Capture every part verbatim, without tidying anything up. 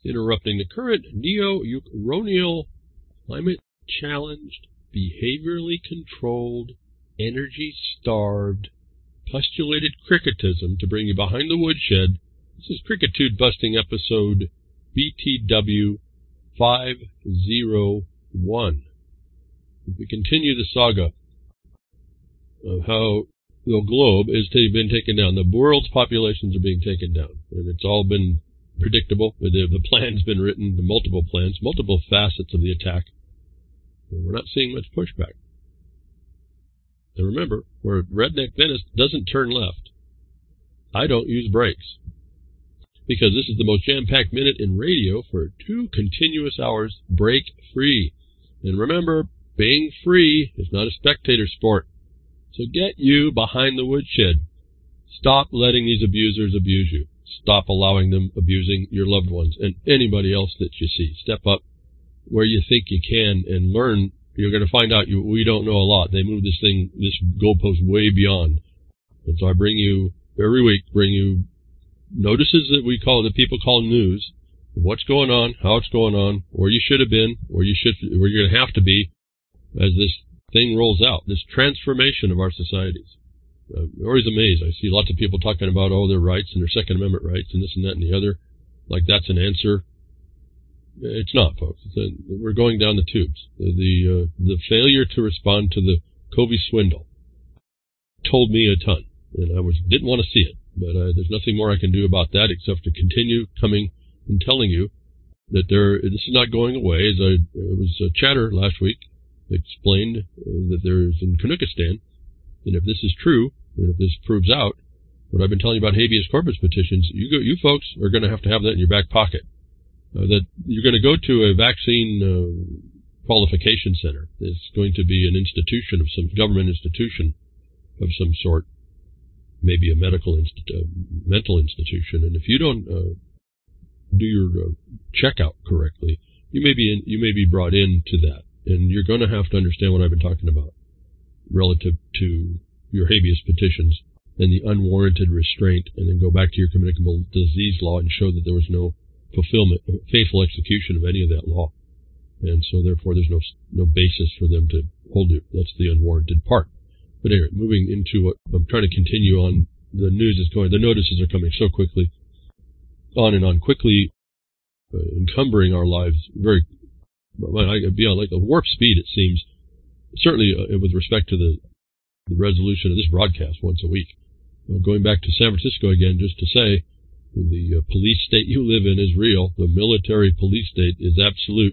interrupting the current neo-Uranial, climate-challenged, behaviorally controlled, energy-starved, postulated cricketism to bring you behind the woodshed. This is Crickitude Busting episode B T W five oh one. We continue the saga of how the globe has been taken down. The world's populations are being taken down, and it's all been predictable. The, the plan's been written, the multiple plans, multiple facets of the attack. And we're not seeing much pushback. And remember, where Redneck Dennis doesn't turn left, I don't use brakes. Because this is the most jam-packed minute in radio for two continuous hours, break-free. And remember, being free is not a spectator sport. So get you behind the woodshed. Stop letting these abusers abuse you. Stop allowing them abusing your loved ones and anybody else that you see. Step up where you think you can and learn. You're going to find out you, we don't know a lot. They move this thing, this goalpost way beyond. And so I bring you, every week, bring you notices that we call, that people call news. What's going on, how it's going on, where you should have been, where you should, where you're going to have to be as this thing rolls out, this transformation of our societies. I'm always amazed. I see lots of people talking about, oh, their rights and their Second Amendment rights and this and that and the other, like that's an answer. It's not, folks. It's a, we're going down the tubes. The the, uh, the failure to respond to the Covey swindle told me a ton, and I was didn't want to see it. But uh, there's nothing more I can do about that except to continue coming and telling you that there this is not going away. As I it was a chatter last week explained uh, that there's in Kanukistan, and if this is true, and if this proves out what I've been telling you about habeas corpus petitions, you go, you folks are going to have to have that in your back pocket. Uh, that you're going to go to a vaccine uh, qualification center. It's going to be an institution of some government institution of some sort, maybe a medical institu- uh, mental institution. And if you don't uh, do your uh, checkout correctly, you may be in, you may be brought into that, and you're going to have to understand what I've been talking about relative to your habeas petitions and the unwarranted restraint, and then go back to your communicable disease law and show that there was no fulfillment, faithful execution of any of that law. And so therefore there's no no basis for them to hold you. That's the unwarranted part. But anyway, moving into what I'm trying to continue on, the news is going, the notices are coming so quickly, on and on, quickly uh, encumbering our lives very, well, I beyond like a warp speed, it seems, certainly uh, with respect to the, the resolution of this broadcast once a week. Well, going back to San Francisco again, just to say, the uh, police state you live in is real. The military police state is absolute.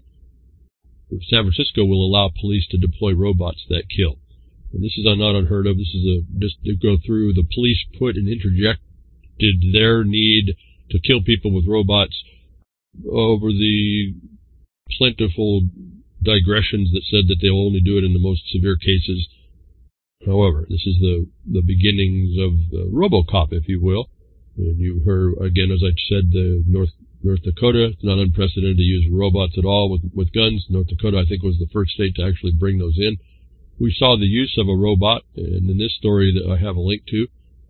San Francisco will allow police to deploy robots that kill. And this is not unheard of. This is a just to go through. The police put and interjected their need to kill people with robots over the plentiful digressions that said that they'll only do it in the most severe cases. However, this is the the beginnings of the RoboCop, if you will. And you heard, again, as I said, the North North Dakota, it's not unprecedented to use robots at all with, with guns. North Dakota, I think, was the first state to actually bring those in. We saw the use of a robot, and in this story that I have a link to,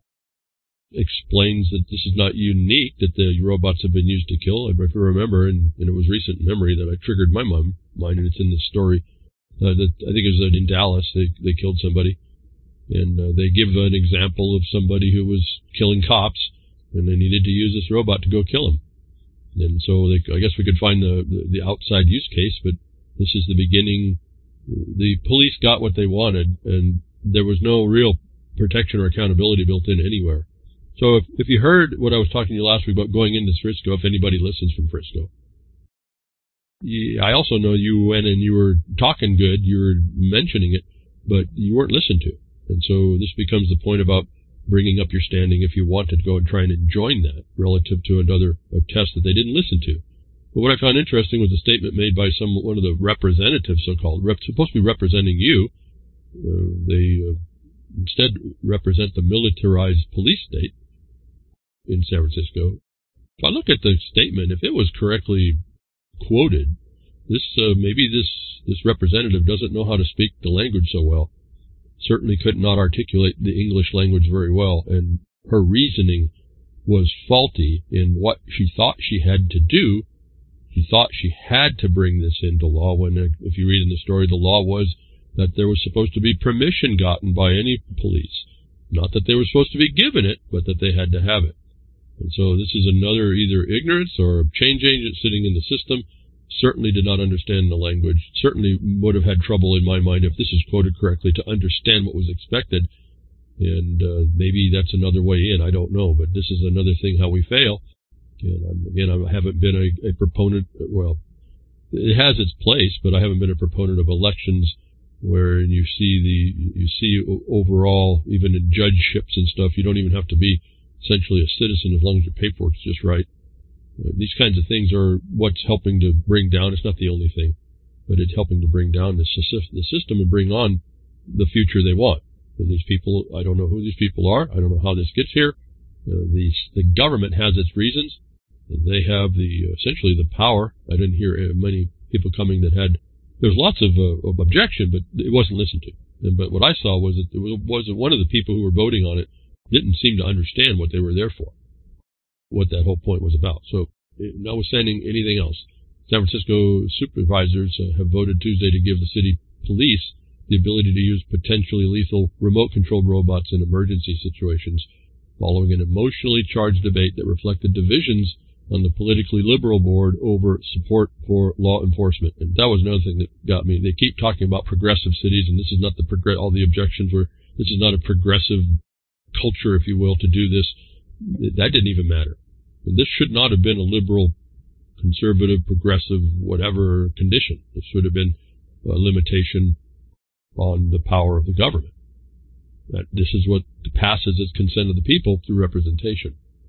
explains that this is not unique, that the robots have been used to kill. If you remember, and, and it was recent memory that I triggered my mind, and it's in this story, uh, that I think it was in Dallas, they, they killed somebody. And uh, they give an example of somebody who was killing cops, and they needed to use this robot to go kill him. And so they, I guess we could find the, the, the outside use case, but this is the beginning. The police got what they wanted, and there was no real protection or accountability built in anywhere. So if, if you heard what I was talking to you last week about going into Frisco, if anybody listens from Frisco, you, I also know you went and you were talking good, you were mentioning it, but you weren't listened to. And so this becomes the point about bringing up your standing if you want to go and try and join that relative to another a test that they didn't listen to. But what I found interesting was a statement made by some one of the representatives, so-called, rep, supposed to be representing you. Uh, they uh, instead represent the militarized police state in San Francisco. If I look at the statement, if it was correctly quoted, this uh, maybe this this representative doesn't know how to speak the language so well. Certainly could not articulate the English language very well, and her reasoning was faulty in what she thought she had to do She thought she had to bring this into law when, uh, if you read in the story, the law was that there was supposed to be permission gotten by any police. Not that they were supposed to be given it, but that they had to have it. And so this is another either ignorance or a change agent sitting in the system. Certainly did not understand the language. Certainly would have had trouble, in my mind, if this is quoted correctly, to understand what was expected. And uh, maybe that's another way in. I don't know. But this is another thing how we fail. And I'm, again, I haven't been a, a proponent. Well, it has its place, but I haven't been a proponent of elections where you see the you see overall, even in judgeships and stuff, you don't even have to be essentially a citizen as long as your paperwork's just right. Uh, these kinds of things are what's helping to bring down. It's not the only thing, but it's helping to bring down the, the system and bring on the future they want. And these people, I don't know who these people are. I don't know how this gets here. Uh, the the government has its reasons. They have the essentially the power. I didn't hear many people coming that had. There was lots of, uh, of objection, but it wasn't listened to. And, but what I saw was that it wasn't one of the people who were voting on it didn't seem to understand what they were there for, what that whole point was about. So, notwithstanding anything else, San Francisco supervisors uh, have voted Tuesday to give the city police the ability to use potentially lethal remote-controlled robots in emergency situations, following an emotionally charged debate that reflected divisions on the politically liberal board over support for law enforcement. And that was another thing that got me. They keep talking about progressive cities, and this is not the progress. All the objections were, this is not a progressive culture, if you will, to do this. That didn't even matter. And this should not have been a liberal, conservative, progressive, whatever condition. This should have been a limitation on the power of the government. That this is what passes as consent of the people through representation.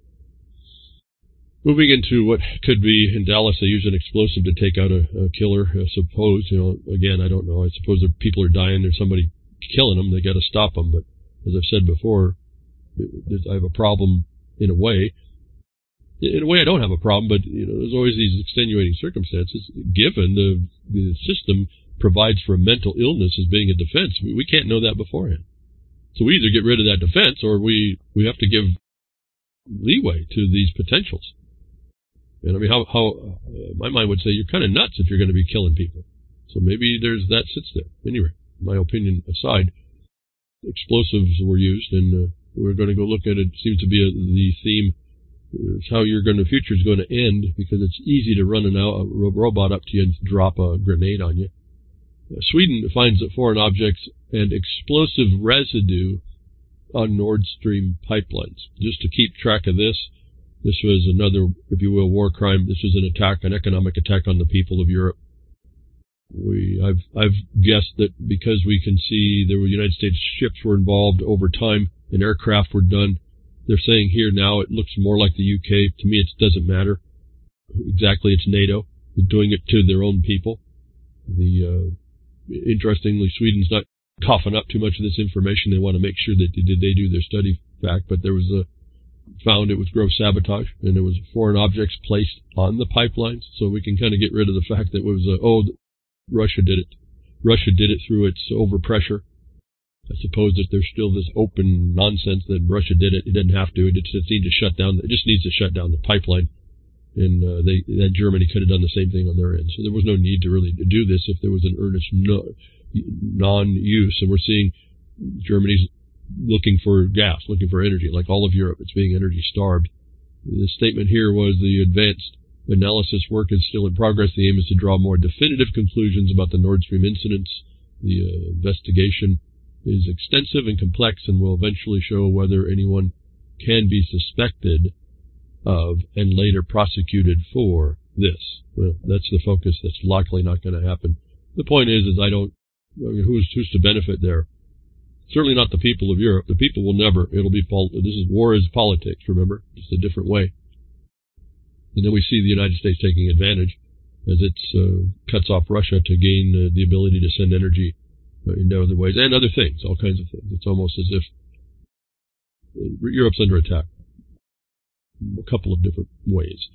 Moving into what could be in Dallas, they use an explosive to take out a, a killer. I suppose, you know, again, I don't know. I suppose if people are dying, there's somebody killing them. They got to stop them. But as I've said before, I have a problem in a way. In a way, I don't have a problem, but you know, there's always these extenuating circumstances. Given the the system provides for a mental illness as being a defense, we, we can't know that beforehand. So we either get rid of that defense, or we we have to give leeway to these potentials. And I mean, how, how uh, my mind would say you're kind of nuts if you're going to be killing people. So maybe there's that sits there. Anyway, my opinion aside, explosives were used, and uh, we're going to go look at it. It seems to be a, the theme. It's how you're going. The future is going to end because it's easy to run an, a robot up to you and drop a grenade on you. Uh, Sweden finds that foreign objects and explosive residue on Nord Stream pipelines. Just to keep track of this. This was another, if you will, war crime. This was an attack, an economic attack on the people of Europe. We, I've, I've guessed that because we can see there were United States ships were involved over time and aircraft were done. They're saying here now it looks more like the U K. To me, it doesn't matter. Exactly, it's NATO. They're doing it to their own people. The, uh, interestingly, Sweden's not coughing up too much of this information. They want to make sure that they, they do their study fact, but there was a, found it was gross sabotage, and there was foreign objects placed on the pipelines, so we can kind of get rid of the fact that it was, uh, oh, Russia did it. Russia did it through its overpressure. I suppose that there's still this open nonsense that Russia did it. It didn't have to. It just needs to shut down. It just needs to shut down the pipeline, and uh, they that Germany could have done the same thing on their end. So there was no need to really do this if there was an earnest no, non-use, and we're seeing Germany's looking for gas, looking for energy, like all of Europe. It's being energy starved. The statement here was the advanced analysis work is still in progress. The aim is to draw more definitive conclusions about the Nord Stream incidents. The uh, investigation is extensive and complex and will eventually show whether anyone can be suspected of and later prosecuted for this. Well, that's the focus. That's likely not going to happen. The point is, is I don't, I mean, who's, who's to benefit there? Certainly not the people of Europe. The people will never. It'll be, this is, war is politics, remember? Just a different way. And then we see the United States taking advantage as it uh, cuts off Russia to gain uh, the ability to send energy uh, in other ways and other things, all kinds of things. It's almost as if Europe's under attack a couple of different ways.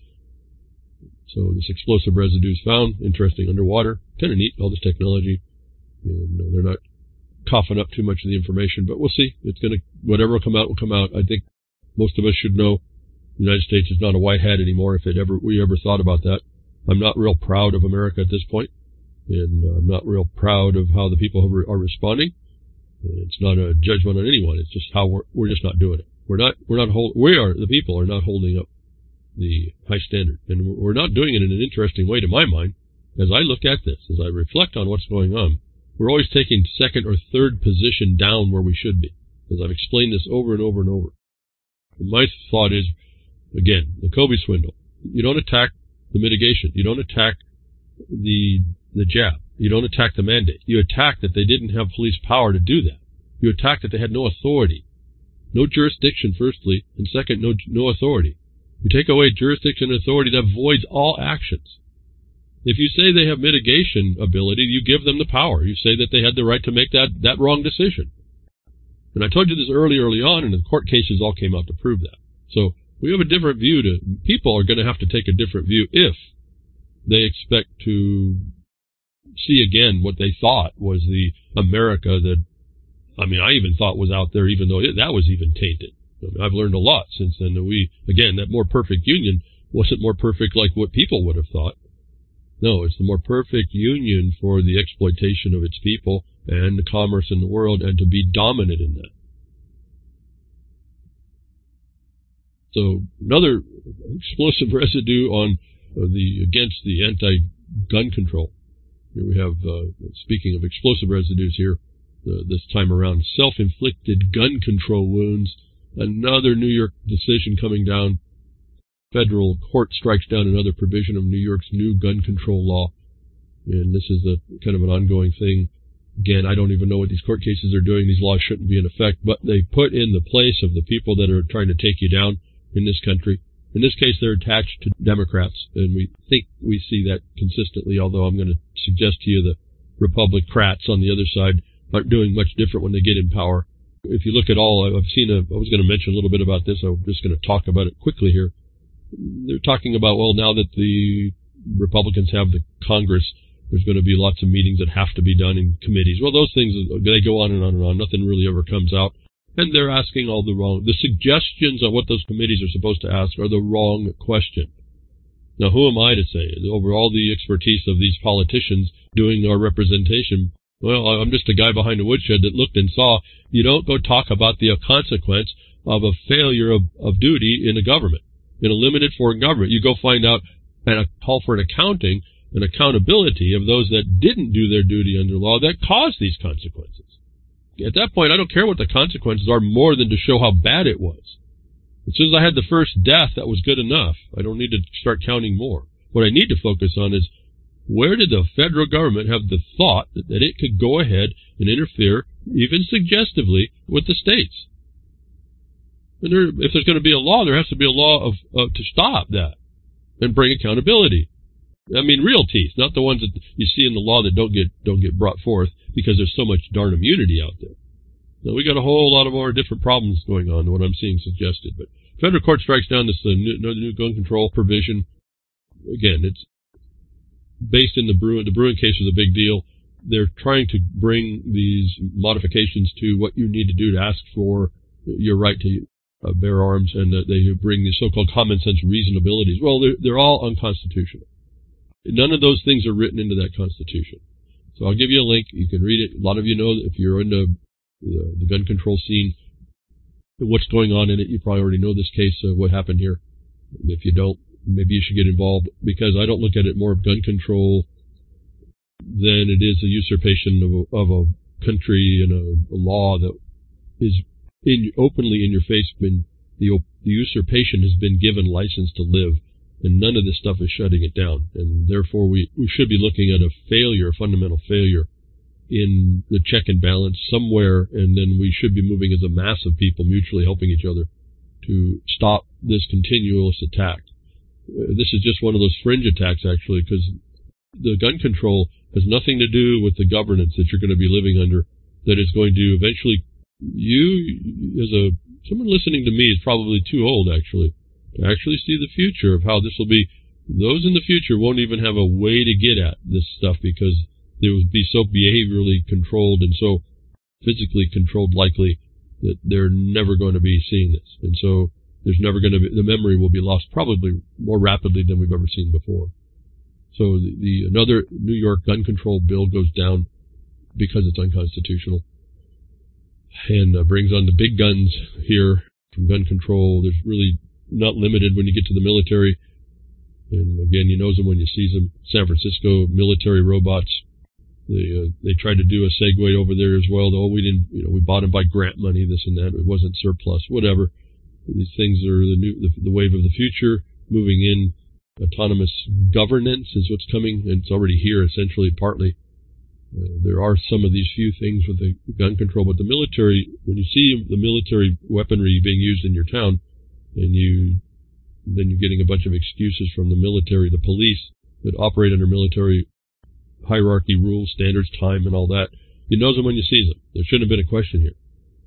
So this explosive residue is found, interesting, underwater. Kind of neat, all this technology. And uh, they're not coughing up too much of the information, but we'll see. It's going to, whatever will come out will come out. I think most of us should know the United States is not a white hat anymore, if it ever we ever thought about that. I'm not real proud of America at this point, and I'm not real proud of how the people are responding. It's not a judgment on anyone. It's just how we're, we're just not doing it. We're not, we're not hold, we are, the people are not holding up the high standard. And we're not doing it in an interesting way to my mind. As I look at this, as I reflect on what's going on, we're always taking second or third position down where we should be. As I've explained this over and over and over. And my thought is, again, the Kobe swindle. You don't attack the mitigation. You don't attack the, the jab. You don't attack the mandate. You attack that they didn't have police power to do that. You attack that they had no authority. No jurisdiction, firstly, and second, no, no authority. You take away jurisdiction and authority, that voids all actions. If you say they have mitigation ability, you give them the power. You say that they had the right to make that, that wrong decision. And I told you this early, early on, and the court cases all came out to prove that. So we have a different view to, people are going to have to take a different view if they expect to see again what they thought was the America that, I mean, I even thought was out there, even though it, that was even tainted. I mean, I've learned a lot since then. That we, again, that more perfect union wasn't more perfect like what people would have thought. No, it's the more perfect union for the exploitation of its people and the commerce in the world, and to be dominant in that. So another explosive residue on uh, the against the anti-gun control. Here we have, uh, speaking of explosive residues here, uh, this time around, self-inflicted gun control wounds. Another New York decision coming down. Federal court strikes down another provision of New York's new gun control law. And this is a kind of an ongoing thing. Again, I don't even know what these court cases are doing. These laws shouldn't be in effect, but they put in the place of the people that are trying to take you down in this country. In this case, they're attached to Democrats, and we think we see that consistently, although I'm going to suggest to you the Republicrats on the other side aren't doing much different when they get in power. If you look at all, I've seen a, I was going to mention a little bit about this. I'm just going to talk about it quickly here. They're talking about, well, now that the Republicans have the Congress, there's going to be lots of meetings that have to be done in committees. Well, those things, they go on and on and on. Nothing really ever comes out. And they're asking all the wrong, the suggestions on what those committees are supposed to ask are the wrong question. Now, who am I to say? Over all the expertise of these politicians doing our representation, well, I'm just a guy behind a woodshed that looked and saw, you don't go talk about the consequence of a failure of, of duty in a government, in a limited foreign government. You go find out and call for an accounting, an accountability of those that didn't do their duty under law that caused these consequences. At that point, I don't care what the consequences are more than to show how bad it was. As soon as I had the first death, that was good enough. I don't need to start counting more. What I need to focus on is, where did the federal government have the thought that, that it could go ahead and interfere, even suggestively, with the states? And there, if there's going to be a law, there has to be a law of uh, to stop that and bring accountability. I mean, real teeth, not the ones that you see in the law that don't get don't get brought forth because there's so much darn immunity out there. Now, we got a whole lot of more different problems going on than what I'm seeing suggested. But federal court strikes down this uh, new, new gun control provision. Again, it's based in the Bruen. The Bruen case was a big deal. They're trying to bring these modifications to what you need to do to ask for your right to uh, bear arms, and that they bring the so-called common sense reasonabilities. Well, they're, they're all unconstitutional. None of those things are written into that Constitution. So I'll give you a link. You can read it. A lot of you know that if you're into the, the gun control scene, what's going on in it. You probably already know this case, uh, what happened here. If you don't, maybe you should get involved, because I don't look at it more of gun control than it is a usurpation of a, of a country and a, a law that is in, openly in your face. Been the, the usurpation has been given license to live. And none of this stuff is shutting it down. And therefore, we, we should be looking at a failure, a fundamental failure in the check and balance somewhere. And then we should be moving as a mass of people mutually helping each other to stop this continuous attack. Uh, this is just one of those fringe attacks, actually, because the gun control has nothing to do with the governance that you're going to be living under, that is going to eventually, you, as a, someone listening to me is probably too old, actually, to actually see the future of how this will be. Those in the future won't even have a way to get at this stuff, because they will be so behaviorally controlled and so physically controlled, likely, that they're never going to be seeing this. And so there's never going to be, the memory will be lost probably more rapidly than we've ever seen before. So the, the another New York gun control bill goes down because it's unconstitutional, and uh, brings on the big guns here from gun control. There's really not limited when you get to the military. And again, you knows them when you see them. San Francisco military robots. They uh, they tried to do a segue over there as well. Though we didn't, you know, we bought them by grant money, this and that. It wasn't surplus, whatever. These things are the new, the, the wave of the future. Moving in, autonomous governance is what's coming, and it's already here essentially. Partly, uh, there are some of these few things with the gun control, but the military. When you see the military weaponry being used in your town, and you then you're getting a bunch of excuses from the military, the police that operate under military hierarchy, rules, standards, time, and all that. You know them when you see them. There shouldn't have been a question here.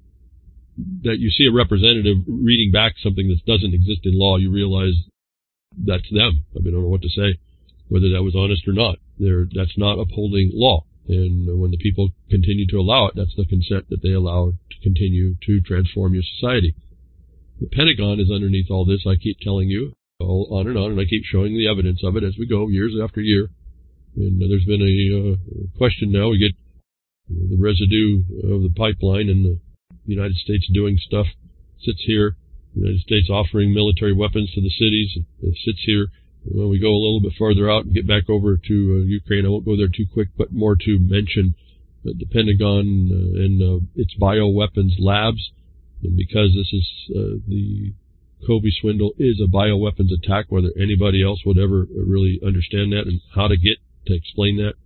That you see a representative reading back something that doesn't exist in law, you realize that's them. I mean, I don't know what to say, whether that was honest or not. They're, that's not upholding law. And when the people continue to allow it, that's the consent that they allow to continue to transform your society. The Pentagon is underneath all this, I keep telling you, all on and on, and I keep showing the evidence of it as we go, years after year. And uh, there's been a uh, question now. We get uh, the residue of the pipeline, and the United States doing stuff sits here. The United States offering military weapons to the cities. It sits here. When we go a little bit farther out and get back over to uh, Ukraine, I won't go there too quick, but more to mention uh, the Pentagon uh, and uh, its bioweapons labs. And because this is uh, the Kobe swindle is a bioweapons attack, whether anybody else would ever really understand that and how to get to explain that.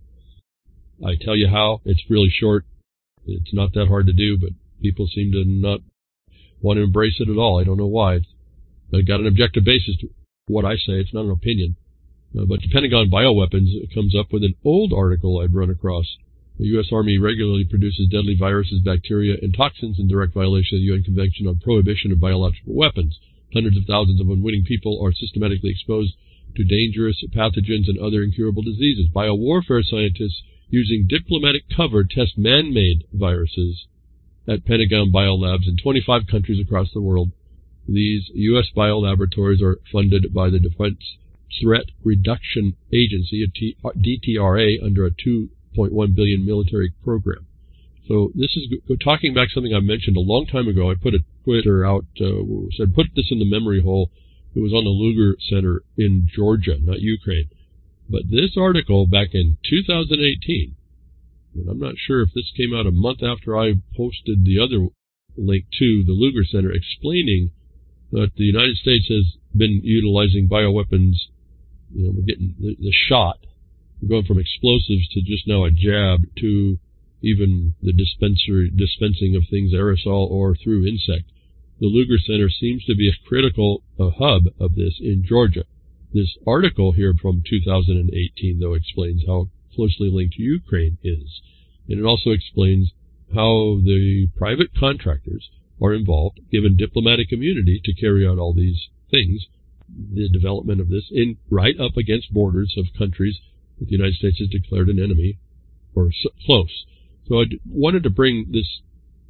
I tell you how. It's really short. It's not that hard to do, but people seem to not want to embrace it at all. I don't know why. I've got an objective basis to what I say. It's not an opinion. Uh, but the Pentagon bioweapons comes up with an old article I'd run across. The U S Army regularly produces deadly viruses, bacteria, and toxins in direct violation of the U N Convention on Prohibition of Biological Weapons. Hundreds of thousands of unwitting people are systematically exposed to dangerous pathogens and other incurable diseases. Biowarfare scientists using diplomatic cover test man-made viruses at Pentagon biolabs in twenty-five countries across the world. These U S biolaboratories are funded by the Defense Threat Reduction Agency, a D T R A, under a two point one billion dollars military program. So this is talking back something I mentioned a long time ago. I put a Twitter out, uh, said put this in the memory hole. It was on the Lugar Center in Georgia, not Ukraine. But this article back in two thousand eighteen, and I'm not sure if this came out a month after I posted the other link to the Lugar Center, explaining that the United States has been utilizing bioweapons. You know, we're getting the, the shot. We're going from explosives to just now a jab to even the dispensary, dispensing of things aerosol or through insect. The Lugar Center seems to be a critical uh, hub of this in Georgia. This article here from two thousand eighteen, though, explains how closely linked Ukraine is. And it also explains how the private contractors are involved, given diplomatic immunity to carry out all these things, the development of this in right up against borders of countries that the United States has declared an enemy or so close. So I wanted to bring this,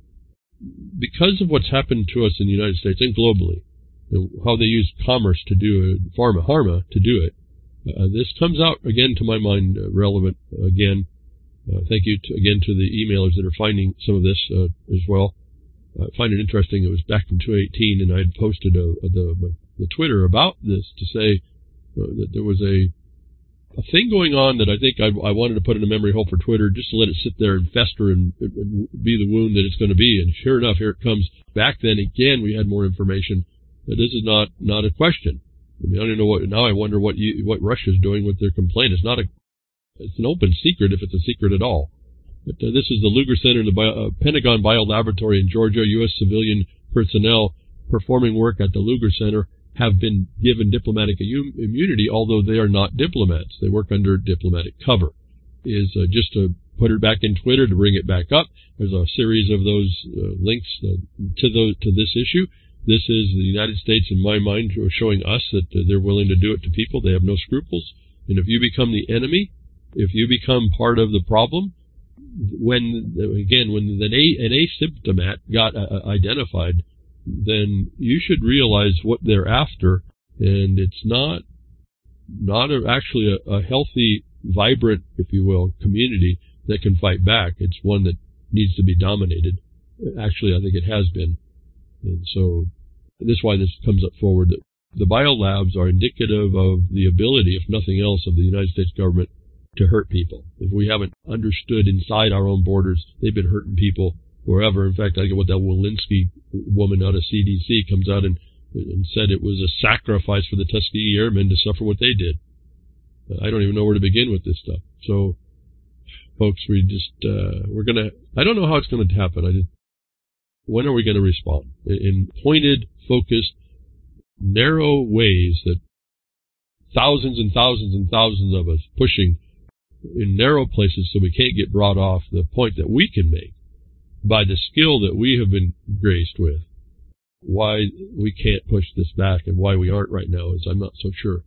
because of what's happened to us in the United States and globally, and how they use commerce to do it, pharma, harma to do it. Uh, this comes out, again, to my mind, uh, relevant again. Uh, thank you to, again to the emailers that are finding some of this uh, as well. I find it interesting. It was back in two thousand eighteen, and I had posted a, a, the, the Twitter about this to say uh, that there was a a thing going on that I think I, I wanted to put in a memory hole for Twitter, just to let it sit there and fester and, and be the wound that it's going to be. And sure enough, here it comes. Back then, again, we had more information. That this is not not a question. I mean, I don't know what. Now I wonder what you, what Russia's doing with their complaint. It's not a. It's an open secret, if it's a secret at all. But uh, this is the Lugar Center, the Bio, uh, Pentagon Biolaboratory in Georgia. U S civilian personnel performing work at the Lugar Center have been given diplomatic immunity, although they are not diplomats. They work under diplomatic cover. Is uh, just to put it back in Twitter to bring it back up. There's a series of those uh, links uh, to those to this issue. This is the United States, in my mind, showing us that uh, they're willing to do it to people. They have no scruples. And if you become the enemy, if you become part of the problem, when, again, when an, a, an asymptomat got uh, identified, then you should realize what they're after. And it's not not a, actually a, a healthy, vibrant, if you will, community that can fight back. It's one that needs to be dominated. Actually, I think it has been. And so this is why this comes up forward, that the biolabs are indicative of the ability, if nothing else, of the United States government to hurt people. If we haven't understood inside our own borders, they've been hurting people wherever. In fact, I get what that Walensky woman out of C D C comes out and, and said it was a sacrifice for the Tuskegee Airmen to suffer what they did. I don't even know where to begin with this stuff. So, folks, we just, uh, we're going to, I don't know how it's going to happen. I just, when are we going to respond? In, in pointed, focused, narrow ways that thousands and thousands and thousands of us pushing in narrow places so we can't get brought off the point that we can make by the skill that we have been graced with. Why we can't push this back and why we aren't right now is I'm not so sure.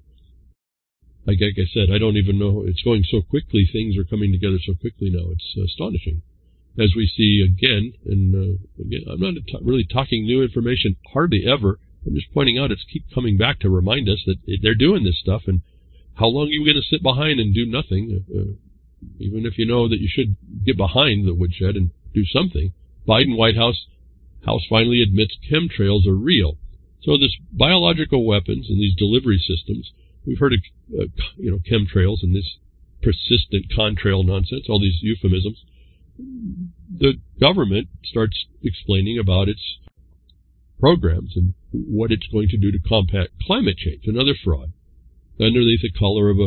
Like, like I said, I don't even know. It's going so quickly. Things are coming together so quickly now. It's astonishing. As we see again, and uh, again, I'm not t- really talking new information, hardly ever. I'm just pointing out it's keep coming back to remind us that it, they're doing this stuff, and how long are you going to sit behind and do nothing? Uh, even if you know that you should get behind the woodshed and do something. Biden White House House finally admits chemtrails are real. So this biological weapons and these delivery systems, we've heard of uh, you know chemtrails and this persistent contrail nonsense, all these euphemisms. The government starts explaining about its programs and what it's going to do to combat climate change, another fraud, underneath the color of a,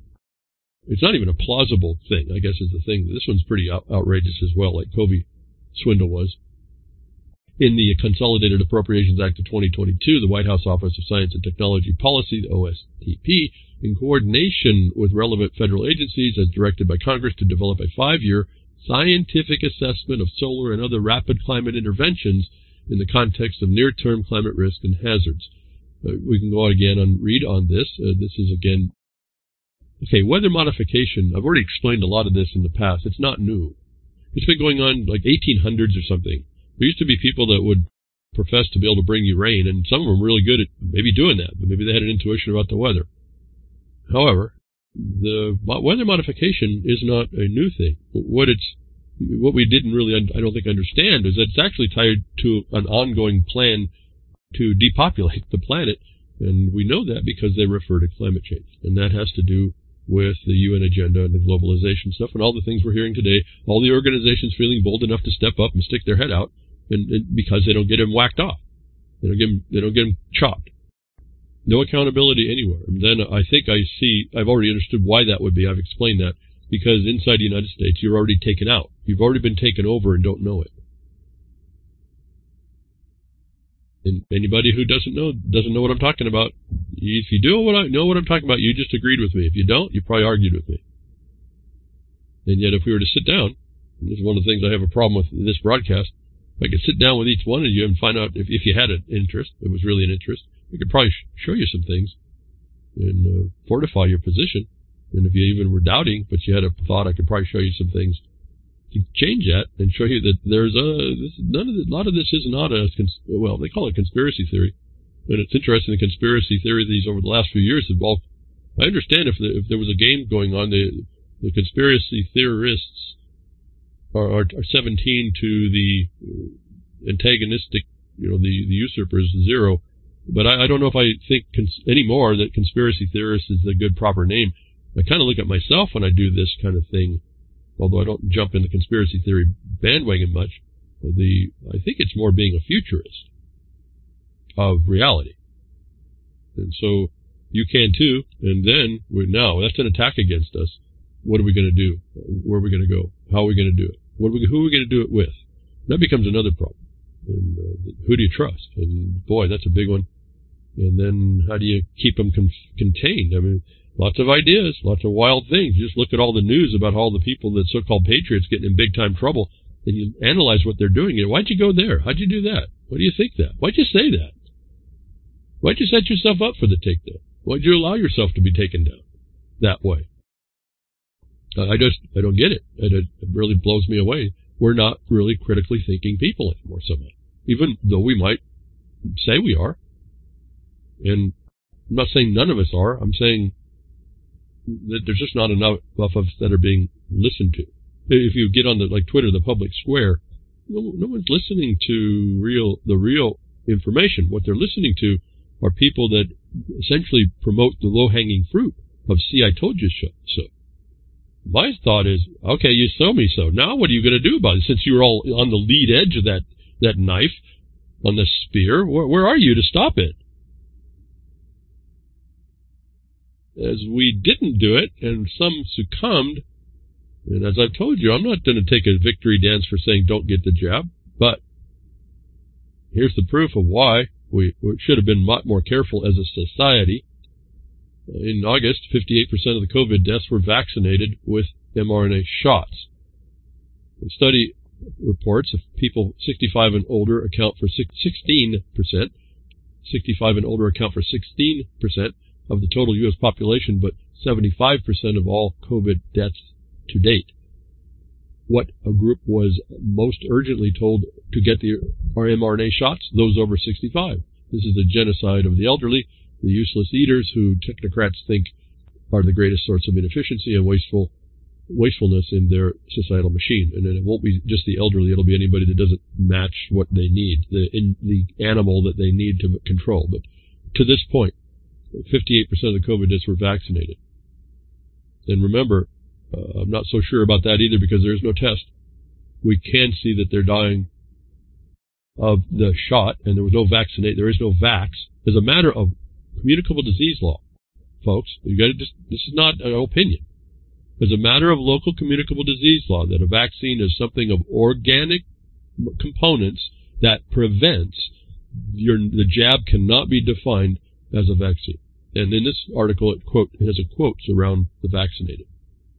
it's not even a plausible thing, I guess is the thing. This one's pretty out, outrageous as well, like Covey swindle was. In the Consolidated Appropriations Act of twenty twenty-two, the White House Office of Science and Technology Policy, the O S T P, in coordination with relevant federal agencies as directed by Congress to develop a five-year scientific assessment of solar and other rapid climate interventions in the context of near-term climate risk and hazards. Uh, we can go on again and read on this. Uh, this is, again, okay, weather modification. I've already explained a lot of this in the past. It's not new. It's been going on like eighteen hundreds or something. There used to be people that would profess to be able to bring you rain, and some of them were really good at maybe doing that, but maybe they had an intuition about the weather. However, the weather modification is not a new thing. What it's, what we didn't really, I don't think, understand is that it's actually tied to an ongoing plan to depopulate the planet, and we know that because they refer to climate change, and that has to do with the U N agenda and the globalization stuff and all the things we're hearing today, all the organizations feeling bold enough to step up and stick their head out, and, and because they don't get them whacked off. They don't get them, they don't get them chopped. No accountability anywhere. And then I think I see, I've already understood why that would be. I've explained that. Because inside the United States, you're already taken out. You've already been taken over and don't know it. And anybody who doesn't know, doesn't know what I'm talking about. If you do what I know what I'm talking about, you just agreed with me. If you don't, you probably argued with me. And yet if we were to sit down, and this is one of the things I have a problem with this broadcast, if I could sit down with each one of you and find out if, if you had an interest, it was really an interest, I could probably sh- show you some things and uh, fortify your position. And if you even were doubting, but you had a thought, I could probably show you some things to change that and show you that there's a, this, none of the, a lot of this is not a, well, they call it conspiracy theory. And it's interesting, the conspiracy theories over the last few years have all, I understand if, the, if there was a game going on, the, the conspiracy theorists are, are, are seventeen to the antagonistic, you know, the, the usurpers zero. But I, I don't know if I think cons- anymore that conspiracy theorist is a good proper name. I kind of look at myself when I do this kind of thing, although I don't jump in the conspiracy theory bandwagon much. The I think it's more being a futurist of reality. And so you can too, and then we're, now that's an attack against us. What are we going to do? Where are we going to go? How are we going to do it? What are we, who are we going to do it with? That becomes another problem. And uh, who do you trust? And boy, that's a big one. And then how do you keep them con- contained? I mean, lots of ideas, lots of wild things. You just look at all the news about all the people that so-called patriots getting in big-time trouble, and you analyze what they're doing. Why'd you go there? How'd you do that? Why do you think that? Why'd you say that? Why'd you set yourself up for the takedown? Why'd you allow yourself to be taken down that way? I just, I don't get it. It, it really blows me away. We're not really critically thinking people anymore somehow, even though we might say we are. And I'm not saying none of us are. I'm saying that there's just not enough of us that are being listened to. If you get on the like Twitter, the public square, no, no one's listening to real the real information. What they're listening to are people that essentially promote the low-hanging fruit of "see, I told you so." My thought is, okay, you told me so. Now what are you going to do about it? Since you're all on the lead edge of that, that knife, on the spear, where, where are you to stop it? As we didn't do it, and some succumbed, and as I've told you, I'm not going to take a victory dance for saying don't get the jab, but here's the proof of why we, we should have been much more careful as a society. In August, fifty-eight percent of the COVID deaths were vaccinated with mRNA shots. The study reports that people sixty-five and older account for sixteen percent. sixty-five and older account for sixteen percent of the total U S population, but seventy-five percent of all COVID deaths to date. What a group was most urgently told to get the mRNA shots? Those over sixty-five. This is the genocide of the elderly, the useless eaters who technocrats think are the greatest source of inefficiency and wasteful wastefulness in their societal machine. And then it won't be just the elderly, it'll be anybody that doesn't match what they need, the in, the animal that they need to control. But to this point, fifty-eight percent of the COVID deaths were vaccinated. And remember, uh, I'm not so sure about that either because there is no test. We can see that they're dying of the shot, and there was no vaccinate. There is no vax. As a matter of communicable disease law, folks, you got to just. This is not an opinion. As a matter of local communicable disease law, that a vaccine is something of organic components that prevents your. The jab cannot be defined as a vaccine. And in this article, it quote it has a quotes around the vaccinated.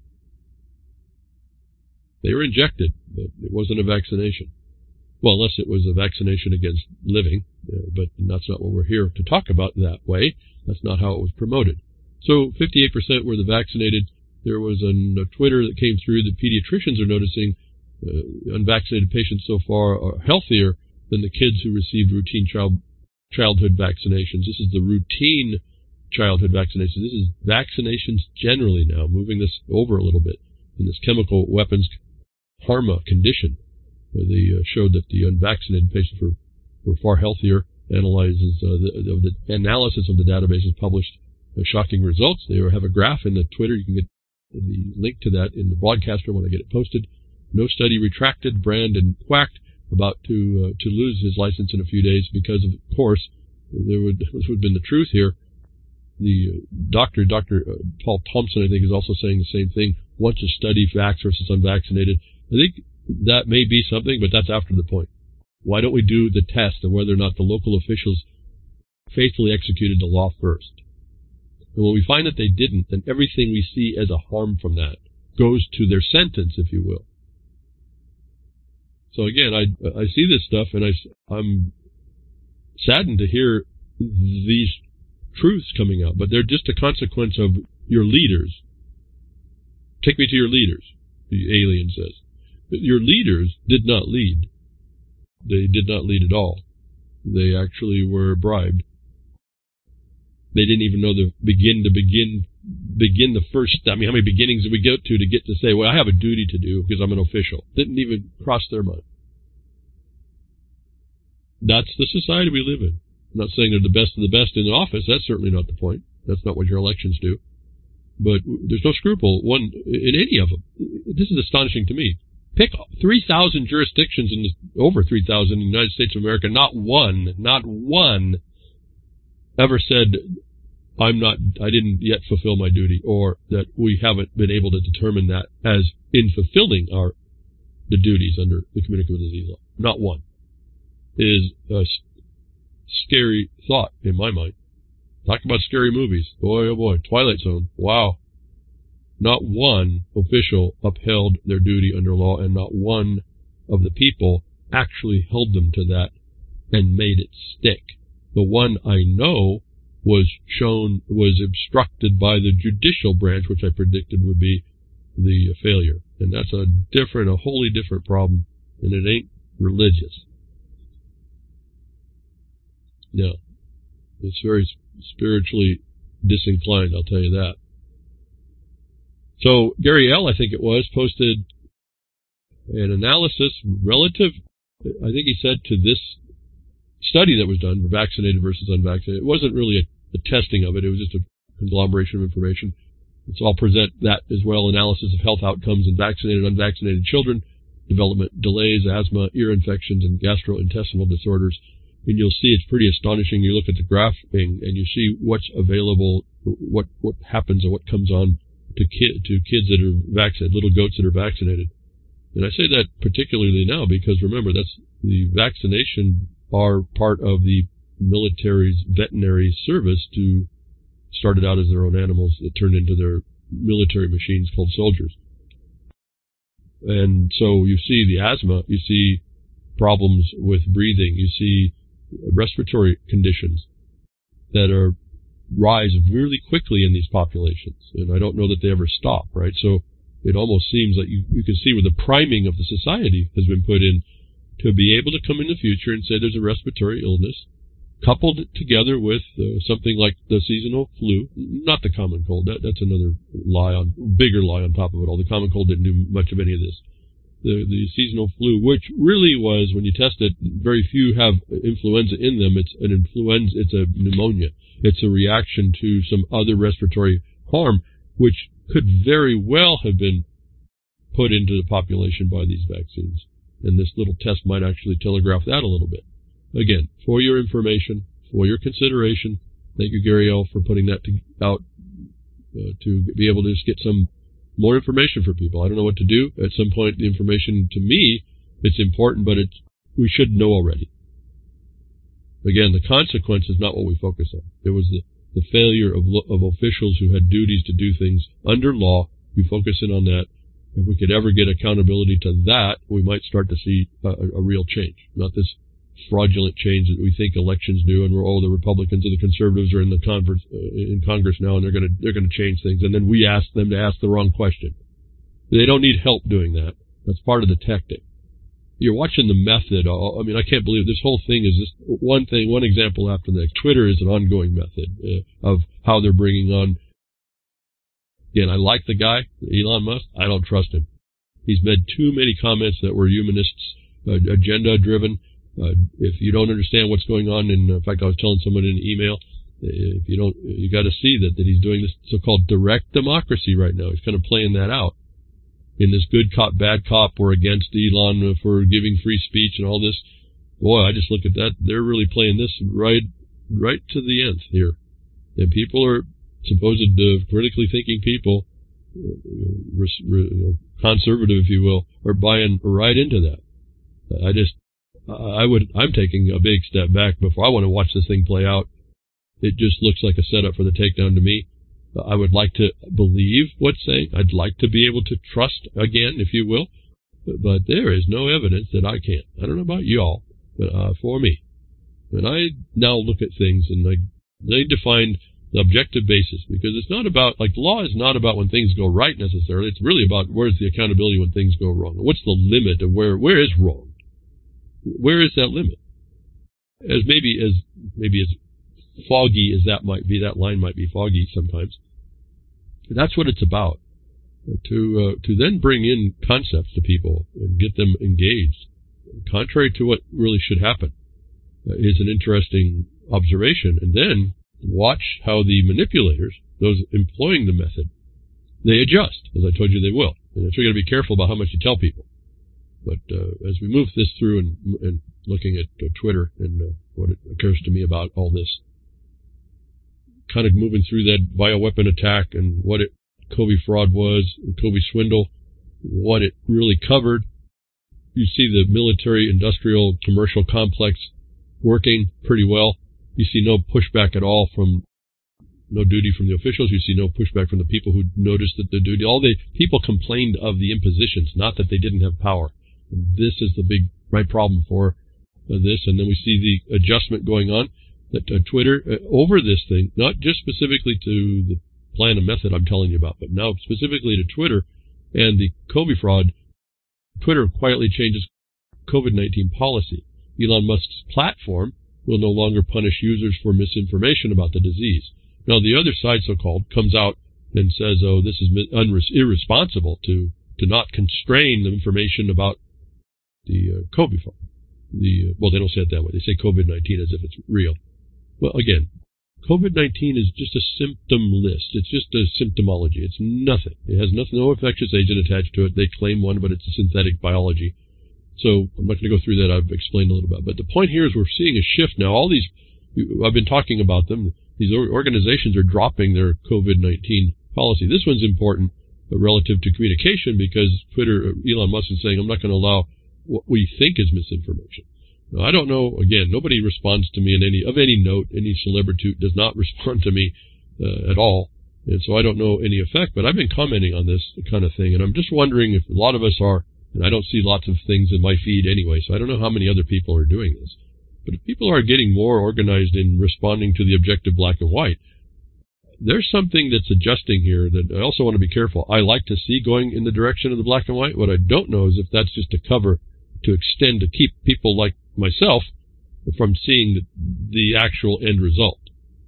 They were injected, but it wasn't a vaccination. Well, unless it was a vaccination against living, uh, but that's not what we're here to talk about that way. That's not how it was promoted. So fifty-eight percent were the vaccinated. There was a, a Twitter that came through that pediatricians are noticing uh, unvaccinated patients so far are healthier than the kids who received routine child childhood vaccinations. This is the routine childhood vaccinations. This is vaccinations generally now, moving this over a little bit in this chemical weapons HARMA condition. They uh, showed that the unvaccinated patients were, were far healthier. Analyzes uh, the, the analysis of the database has published uh, shocking results. They have a graph in the Twitter. You can get the link to that in the broadcaster when I get it posted. No study retracted. Brandon quacked about to uh, to lose his license in a few days because, of course, there would this would have been the truth here. The uh, doctor, Doctor Uh, Paul Thompson, I think, is also saying the same thing. Wants to study vax versus unvaccinated. I think that may be something, but that's after the point. Why don't we do the test of whether or not the local officials faithfully executed the law first? And when we find that they didn't, then everything we see as a harm from that goes to their sentence, if you will. So again, I I see this stuff, and I, I'm saddened to hear these truths coming out, but they're just a consequence of your leaders. Take me to your leaders, the alien says. Your leaders did not lead. They did not lead at all. They actually were bribed. They didn't even know the begin to begin begin the first. I mean, how many beginnings did we go to to get to say, well, I have a duty to do because I'm an official? Didn't even cross their mind. That's the society we live in. I'm not saying they're the best of the best in the office. That's certainly not the point. That's not what your elections do. But there's no scruple one in any of them. This is astonishing to me. Pick three thousand jurisdictions in the, over three thousand in the United States of America. Not one, not one ever said, I'm not, I didn't yet fulfill my duty, or that we haven't been able to determine that as in fulfilling our, the duties under the communicable disease law. Not one. It is a scary thought in my mind. Talk about scary movies. Boy, oh boy. Twilight Zone. Wow. Not one official upheld their duty under law, and not one of the people actually held them to that and made it stick. The one I know was shown, was obstructed by the judicial branch, which I predicted would be the failure. And that's a different, a wholly different problem, and it ain't religious. No. It's very spiritually disinclined, I'll tell you that. So Gary L., I think it was, posted an analysis relative, I think he said, to this study that was done for vaccinated versus unvaccinated. It wasn't really a, a testing of it. It was just a conglomeration of information. So I'll present that as well, analysis of health outcomes in vaccinated and unvaccinated children, development delays, asthma, ear infections, and gastrointestinal disorders. And you'll see it's pretty astonishing. You look at the graphing and you see what's available, what what happens and what comes on to, ki- to kids that are vaccinated, little goats that are vaccinated. And I say that particularly now because, remember, that's the vaccination are part of the military's veterinary service to started out as their own animals that turned into their military machines called soldiers. And so you see the asthma, you see problems with breathing, you see respiratory conditions that are rise really quickly in these populations. And I don't know that they ever stop, right? So it almost seems like you, you can see where the priming of the society has been put in to be able to come in the future and say there's a respiratory illness, coupled together with uh, something like the seasonal flu, not the common cold. That, that's another lie on, bigger lie on top of it all. The common cold didn't do much of any of this. The, the seasonal flu, which really was, when you test it, very few have influenza in them. It's an influenza, it's a pneumonia. It's a reaction to some other respiratory harm, which could very well have been put into the population by these vaccines. And this little test might actually telegraph that a little bit. Again, for your information, for your consideration, thank you, Gary L., for putting that to, out uh, to be able to just get some more information for people. I don't know what to do. At some point, the information, to me, it's important, but it's, we should know already. Again, the consequence is not what we focus on. It was the, the failure of, of officials who had duties to do things under law. We focus in on that. If we could ever get accountability to that, we might start to see a, a real change, not this fraudulent change that we think elections do, and we're all the Republicans or the conservatives are in the converse, uh, in Congress now, and they're going to they're going to change things, and then we ask them to ask the wrong question. They don't need help doing that. That's part of the tactic. You're watching the method. I mean, I can't believe this whole thing is just one thing, one example after the next. Twitter is an ongoing method uh, of how they're bringing on. Again, I like the guy, Elon Musk. I don't trust him. He's made too many comments that were humanists, uh, agenda-driven. Uh, if you don't understand what's going on, in, in fact, I was telling someone in an email, if you don't, you got to see that, that he's doing this so-called direct democracy right now. He's kind of playing that out. In this good cop, bad cop, we're against Elon for giving free speech and all this. Boy, I just look at that. They're really playing this right, right to the nth here. And people are supposed uh, critically thinking people, uh, res, re, you know, conservative, if you will, are buying right into that. I just, I would, I'm taking a big step back before I want to watch this thing play out. It just looks like a setup for the takedown to me. I would like to believe what's saying. I'd like to be able to trust again, if you will. But there is no evidence that I can't. I don't know about y'all, but uh, for me. And I now look at things and I need to find the objective basis, because it's not about, like, law is not about when things go right necessarily. It's really about where's the accountability when things go wrong. What's the limit of where, where is wrong? Where is that limit? As maybe as, maybe as foggy as that might be, that line might be foggy sometimes. That's what it's about. To, uh, to then bring in concepts to people and get them engaged, contrary to what really should happen, uh, is an interesting observation. And then watch how the manipulators, those employing the method, they adjust, as I told you they will. And so you've got to be careful about how much you tell people. But uh, as we move this through and, and looking at uh, Twitter and uh, what it occurs to me about all this, kind of moving through that bioweapon attack and what it Covey fraud was, Covey swindle, what it really covered. You see the military, industrial, commercial complex working pretty well. You see no pushback at all from, no duty from the officials. You see no pushback from the people who noticed that the duty. All the people complained of the impositions, not that they didn't have power. And this is the big right problem for uh, this. And then we see the adjustment going on. That uh, Twitter, uh, over this thing, not just specifically to the plan and method I'm telling you about, but now specifically to Twitter and the Covey fraud, Twitter quietly changes COVID nineteen policy. Elon Musk's platform will no longer punish users for misinformation about the disease. Now, the other side, so-called, comes out and says, oh, this is unre- irresponsible to, to not constrain the information about the uh, COVID. The, uh, well, they don't say it that way. They say COVID nineteen as if it's real. Well, again, COVID nineteen is just a symptom list. It's just a symptomology. It's nothing. It has nothing, no infectious agent attached to it. They claim one, but it's a synthetic biology. So I'm not going to go through that. I've explained a little bit. But the point here is we're seeing a shift now. All these, I've been talking about them. These organizations are dropping their COVID nineteen policy. This one's important relative to communication because Twitter, Elon Musk is saying, I'm not going to allow what we think is misinformation. Now, I don't know, again, nobody responds to me in any, of any note, any celebrity does not respond to me uh, at all. And so I don't know any effect, but I've been commenting on this kind of thing. And I'm just wondering if a lot of us are, and I don't see lots of things in my feed anyway, so I don't know how many other people are doing this. But if people are getting more organized in responding to the objective black and white, there's something that's adjusting here that I also want to be careful. I like to see going in the direction of the black and white. What I don't know is if that's just a cover to extend, to keep people like myself from seeing the, the actual end result.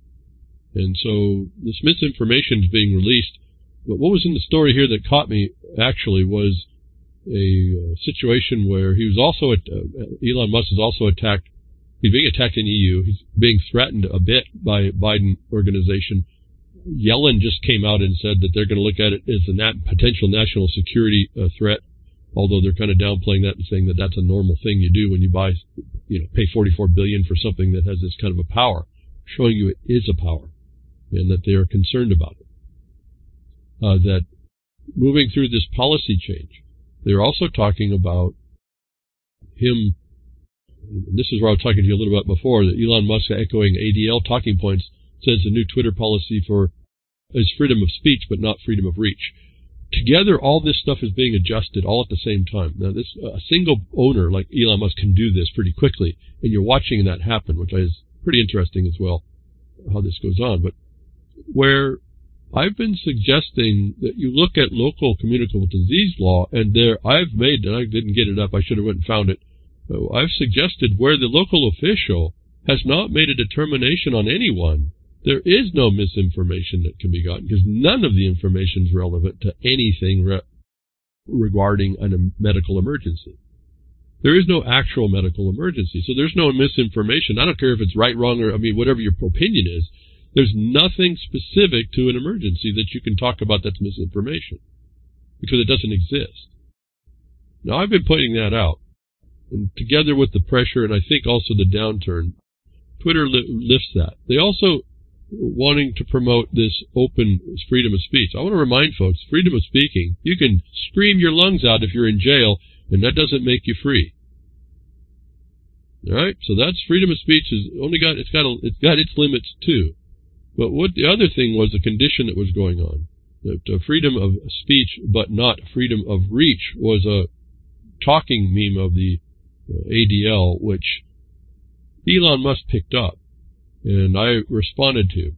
And so this misinformation is being released. But what was in the story here that caught me actually was a uh, situation where he was also, at, uh, Elon Musk is also attacked. He's being attacked in E U. He's being threatened a bit by Biden organization. Yellen just came out and said that they're going to look at it as a nat- potential national security uh, threat. Although they're kind of downplaying that and saying that that's a normal thing you do when you buy, you know, pay forty-four billion dollars for something that has this kind of a power, showing you it is a power, and that they are concerned about it. Uh, that moving through this policy change, they're also talking about him, and this is where I was talking to you a little bit before, that Elon Musk, echoing A D L talking points, says the new Twitter policy for is freedom of speech but not freedom of reach. Together, all this stuff is being adjusted all at the same time. Now, this a single owner like Elon Musk can do this pretty quickly, and you're watching that happen, which is pretty interesting as well, how this goes on. But where I've been suggesting that you look at local communicable disease law, and there I've made, and I didn't get it up, I should have went and found it. I've suggested where the local official has not made a determination on anyone, there is no misinformation that can be gotten because none of the information is relevant to anything re- regarding a medical emergency. There is no actual medical emergency, so there's no misinformation. I don't care if it's right, wrong, or, I mean, whatever your opinion is. There's nothing specific to an emergency that you can talk about that's misinformation because it doesn't exist. Now, I've been pointing that out, and together with the pressure and I think also the downturn, Twitter li- lifts that. They also wanting to promote this open freedom of speech. I want to remind folks, freedom of speaking, you can scream your lungs out if you're in jail, and that doesn't make you free. All right, so that's freedom of speech. Is only got it's got a, it's got its limits too. But what the other thing was, the condition that was going on, that uh, freedom of speech but not freedom of reach, was a talking meme of the uh, A D L, which Elon Musk picked up. And I responded to.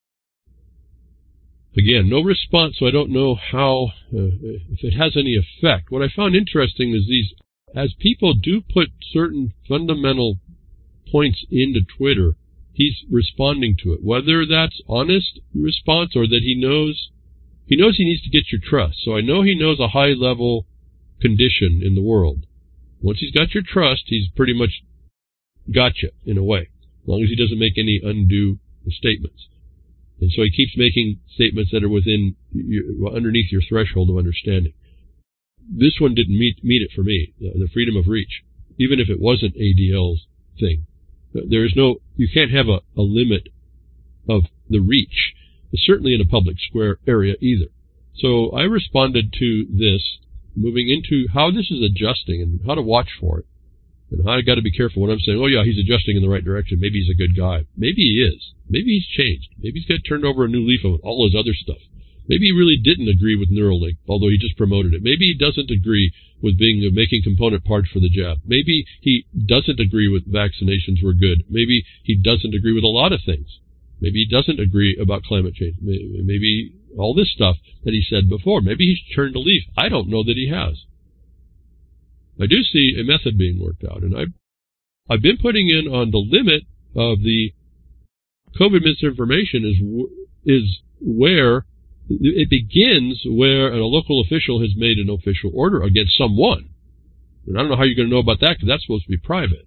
Again, no response, so I don't know how, uh, if it has any effect. What I found interesting is these, as people do put certain fundamental points into Twitter, he's responding to it. Whether that's honest response or that he knows, he knows he needs to get your trust. So I know he knows a high level condition in the world. Once he's got your trust, he's pretty much got you in a way. As long as he doesn't make any undue statements. And so he keeps making statements that are within, your, underneath your threshold of understanding. This one didn't meet, meet it for me, the freedom of reach, even if it wasn't A D L's thing. There is no, you can't have a, a limit of the reach, certainly in a public square area either. So I responded to this, moving into how this is adjusting and how to watch for it. And I got to be careful when I'm saying, oh yeah, he's adjusting in the right direction. Maybe he's a good guy. Maybe he is. Maybe he's changed. Maybe he's got turned over a new leaf on all his other stuff. Maybe he really didn't agree with Neuralink, although he just promoted it. Maybe he doesn't agree with being uh, making component parts for the jab. Maybe he doesn't agree with vaccinations were good. Maybe he doesn't agree with a lot of things. Maybe he doesn't agree about climate change. Maybe all this stuff that he said before. Maybe he's turned a leaf. I don't know that he has. I do see a method being worked out, and I've, I've been putting in on the limit of the COVID misinformation is is where it begins where a local official has made an official order against someone. And I don't know how you're going to know about that because that's supposed to be private.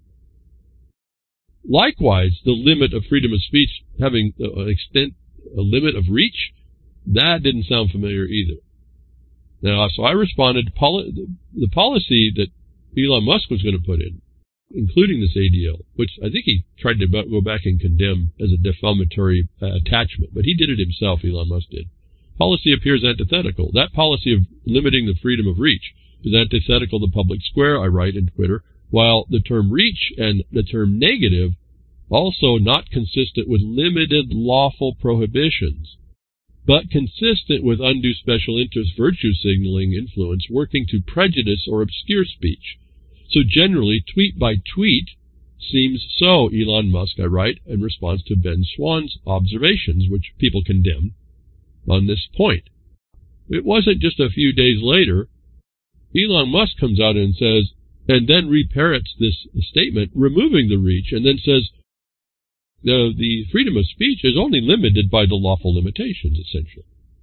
Likewise, the limit of freedom of speech having an extent, a limit of reach, that didn't sound familiar either. Now, so I responded, poli- the policy that Elon Musk was going to put in, including this A D L, which I think he tried to go back and condemn as a defamatory uh, attachment, but he did it himself, Elon Musk did. Policy appears antithetical. That policy of limiting the freedom of reach is antithetical to public square, I write in Twitter, while the term reach and the term negative also not consistent with limited lawful prohibitions, but consistent with undue special interest virtue signaling influence working to prejudice or obscure speech. So generally, tweet by tweet seems so, Elon Musk, I write, in response to Ben Swann's observations, which people condemn on this point. It wasn't just a few days later, Elon Musk comes out and says, and then reparrots this statement, removing the reach, and then says, the, the freedom of speech is only limited by the lawful limitations, essentially.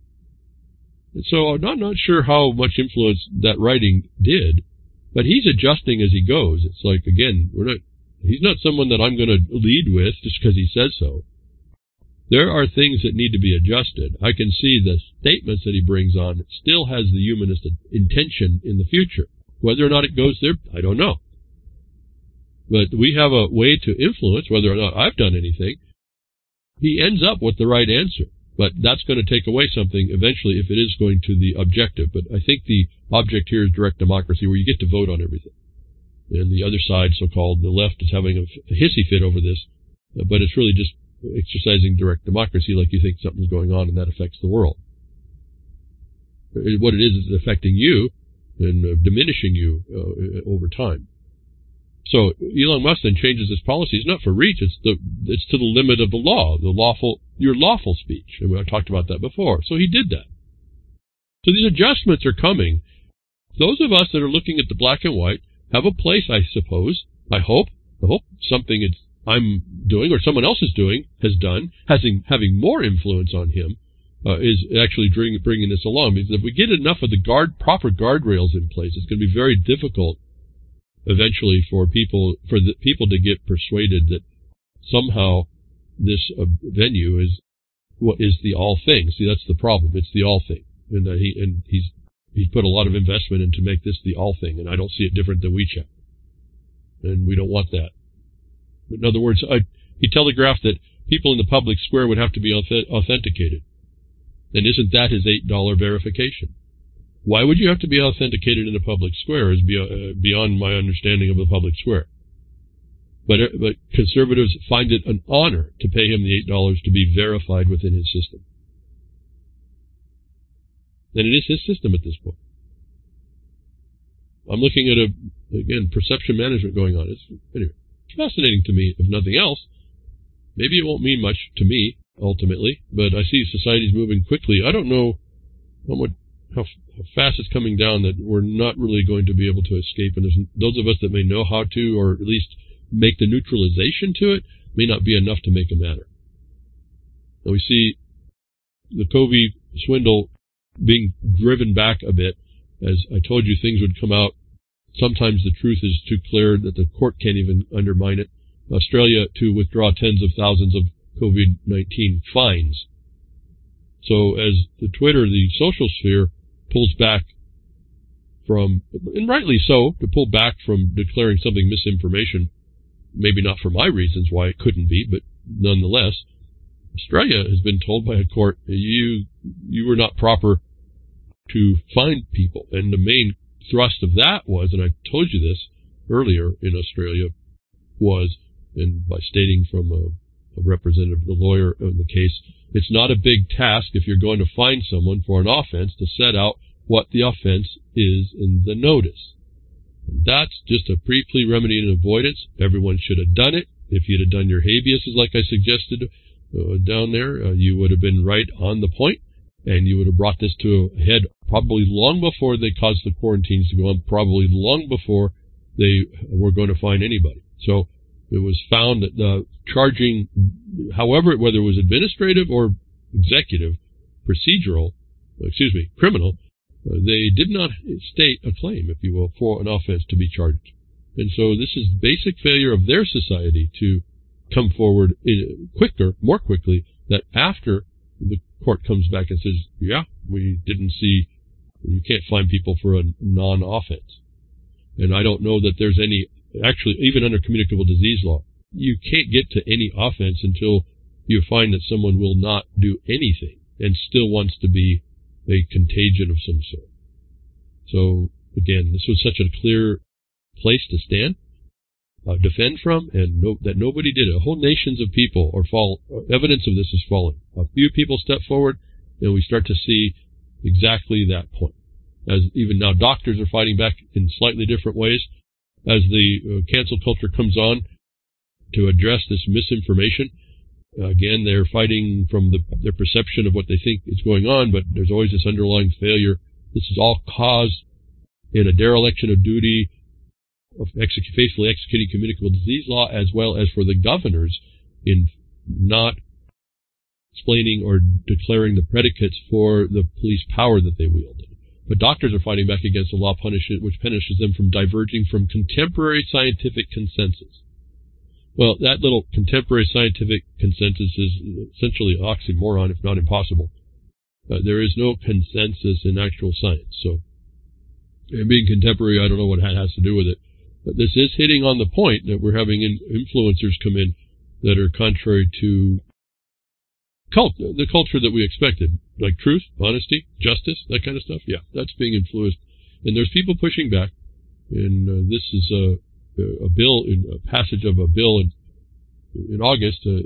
And so I'm not, not sure how much influence that writing did, but he's adjusting as he goes. It's like, again, we're not, he's not someone that I'm going to lead with just because he says so. There are things that need to be adjusted. I can see the statements that he brings on still has the humanist intention in the future. Whether or not it goes there, I don't know. But we have a way to influence whether or not I've done anything. He ends up with the right answer, but that's going to take away something eventually if it is going to the objective. But I think the object here is direct democracy, where you get to vote on everything. And the other side, so-called, the left, is having a, a hissy fit over this, but it's really just exercising direct democracy like you think something's going on and that affects the world. What it is is affecting you and uh, diminishing you uh, over time. So Elon Musk then changes his policy. It's not for reach. It's the it's to the limit of the law, the lawful your lawful speech. And we talked about that before. So he did that. So these adjustments are coming. Those of us that are looking at the black and white have a place, I suppose. I hope. I hope something it's I'm doing or someone else is doing has done, having having more influence on him, uh, is actually bring, bringing this along. Because if we get enough of the guard proper guardrails in place, it's going to be very difficult eventually for people for the people to get persuaded that somehow this uh, venue is what is the all thing. See, that's the problem. It's the all thing, and uh, he and he's he's put a lot of investment in to make this the all thing, and I don't see it different than WeChat, and we don't want that. In other words, I, he telegraphed that people in the public square would have to be authenticated, and isn't that his eight dollar verification? Why would you have to be authenticated in a public square is beyond my understanding of the public square. But, but conservatives find it an honor to pay him the eight dollars to be verified within his system. And it is his system at this point. I'm looking at, a again, perception management going on. It's, anyway, it's fascinating to me, if nothing else. Maybe it won't mean much to me, ultimately, but I see society's moving quickly. I don't know how much How, how fast it's coming down that we're not really going to be able to escape. And there's those of us that may know how to, or at least make the neutralization to it, may not be enough to make it matter. Now we see the COVID swindle being driven back a bit. As I told you, things would come out. Sometimes the truth is too clear that the court can't even undermine it. Australia to withdraw tens of thousands of COVID nineteen fines. So as the Twitter, the social sphere, pulls back from, and rightly so, to pull back from declaring something misinformation, maybe not for my reasons why it couldn't be, but nonetheless, Australia has been told by a court, you you were not proper to find people. And the main thrust of that was, and I told you this earlier in Australia, was, and by stating from a, a representative, the lawyer in the case, it's not a big task if you're going to find someone for an offense to set out what the offense is in the notice. That's just a pre-plea remedy and avoidance. Everyone should have done it. If you'd have done your habeas, like I suggested uh, down there, uh, you would have been right on the point, and you would have brought this to a head probably long before they caused the quarantines to go on, probably long before they were going to find anybody. So it was found that the charging, however, whether it was administrative or executive, procedural, excuse me, criminal, uh, they did not state a claim, if you will, for an offense to be charged. And so this is basic failure of their society to come forward in, quicker, more quickly, that after the court comes back and says, yeah, we didn't see, you can't find people for a non-offense. And I don't know that there's any, actually, even under communicable disease law, you can't get to any offense until you find that someone will not do anything and still wants to be a contagion of some sort. So, again, this was such a clear place to stand, uh, defend from, and no, that nobody did it. Whole nations of people are fall. Evidence of this is falling. A few people step forward, and we start to see exactly that point. As even now, doctors are fighting back in slightly different ways. As the uh, cancel culture comes on to address this misinformation, uh, again, they're fighting from the, their perception of what they think is going on, but there's always this underlying failure. This is all caused in a dereliction of duty of exec- faithfully executing communicable disease law, as well as for the governors in not explaining or declaring the predicates for the police power that they wielded. But doctors are fighting back against a law punish- which punishes them from diverging from contemporary scientific consensus. Well, that little contemporary scientific consensus is essentially an oxymoron, if not impossible. Uh, there is no consensus in actual science. So, and being contemporary, I don't know what that has to do with it. But this is hitting on the point that we're having in influencers come in that are contrary to cult, the culture that we expected, like truth, honesty, justice, that kind of stuff. Yeah, that's being influenced. And there's people pushing back. And uh, this is a, a bill, in a passage of a bill in, in August, uh,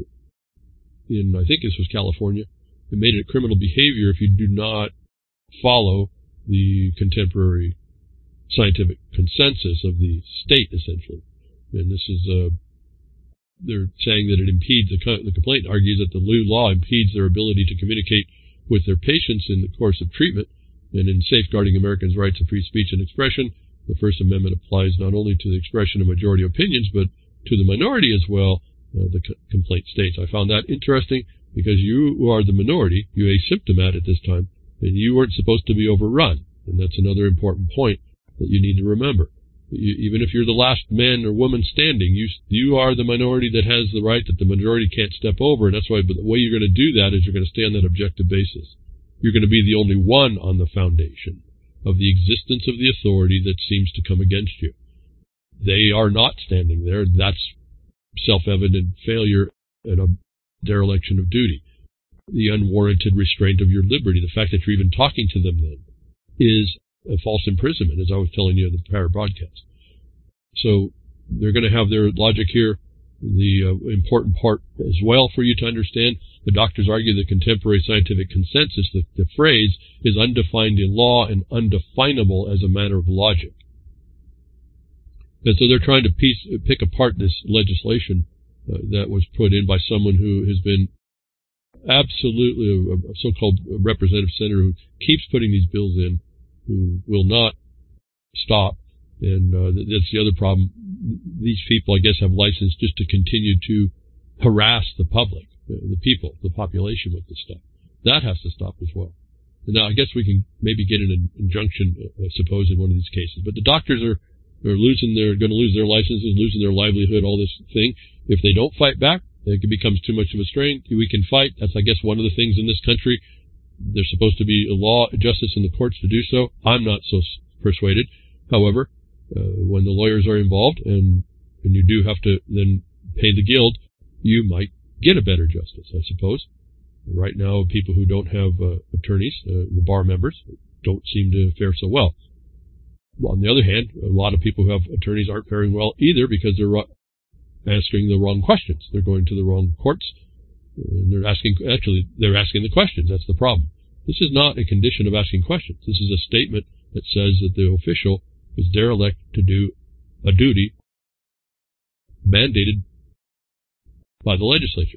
in, I think this was California. It made it criminal behavior if you do not follow the contemporary scientific consensus of the state, essentially. And this is, uh, they're saying that it impedes, the, the complaint argues that the new law impedes their ability to communicate with their patients in the course of treatment, and in safeguarding Americans' rights of free speech and expression. The First Amendment applies not only to the expression of majority opinions, but to the minority as well, uh, the co- complaint states. I found that interesting because you are the minority, you're asymptomatic at this time, and you weren't supposed to be overrun. And that's another important point that you need to remember. You, even if you're the last man or woman standing, you you are the minority that has the right that the majority can't step over. And that's why, but the way you're going to do that is you're going to stay on that objective basis. You're going to be the only one on the foundation of the existence of the authority that seems to come against you. They are not standing there. That's self-evident failure and a dereliction of duty. The unwarranted restraint of your liberty, the fact that you're even talking to them then, is a false imprisonment, as I was telling you in the prior broadcast. So they're going to have their logic here. The uh, important part as well for you to understand, the doctors argue the contemporary scientific consensus, that the phrase is undefined in law and undefinable as a matter of logic. And so they're trying to piece, pick apart this legislation uh, that was put in by someone who has been absolutely a, a so-called representative senator who keeps putting these bills in, who will not stop. And uh, that's the other problem. These people, I guess, have license just to continue to harass the public, the people, the population with this stuff. That has to stop as well. And now I guess we can maybe get an injunction, I suppose, in one of these cases. But the doctors are, are losing their, going to lose their licenses, losing their livelihood, all this thing. If they don't fight back, it becomes too much of a strain. We can fight. That's, I guess, one of the things in this country. There's supposed to be a law, justice in the courts to do so. I'm not so persuaded. However, uh, when the lawyers are involved and, and you do have to then pay the guild, you might get a better justice, I suppose. Right now, people who don't have uh, attorneys, uh, the bar members, don't seem to fare so well. On the other hand, a lot of people who have attorneys aren't faring well either because they're ro- asking the wrong questions. They're going to the wrong courts. And they're asking, actually, they're asking the questions. That's the problem. This is not a condition of asking questions. This is a statement that says that the official is derelict to do a duty mandated by the legislature.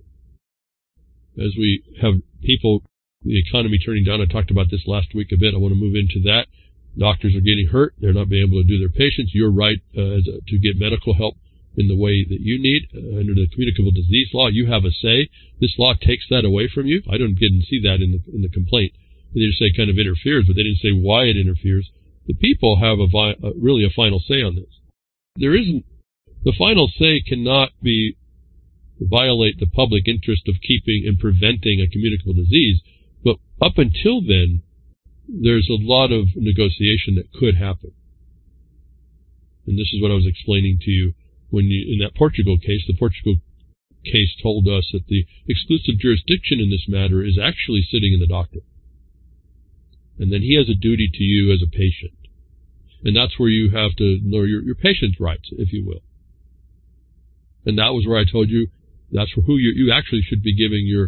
As we have people, the economy turning down, I talked about this last week a bit. I want to move into that. Doctors are getting hurt. They're not being able to do their patients. You're right uh, as a, to get medical help in the way that you need. Uh, under the communicable disease law, you have a say. This law takes that away from you. I don't get and see that in the in the complaint. They just say kind of interferes, but they didn't say why it interferes. The people have a vi- uh, really a final say on this. There isn't, the final say cannot be violate the public interest of keeping and preventing a communicable disease, but up until then, there's a lot of negotiation that could happen. And this is what I was explaining to you when you, in that Portugal case, the Portugal case told us that the exclusive jurisdiction in this matter is actually sitting in the doctor. And then he has a duty to you as a patient. And that's where you have to know your, your patient's rights, if you will. And that was where I told you that's for who you, you actually should be giving your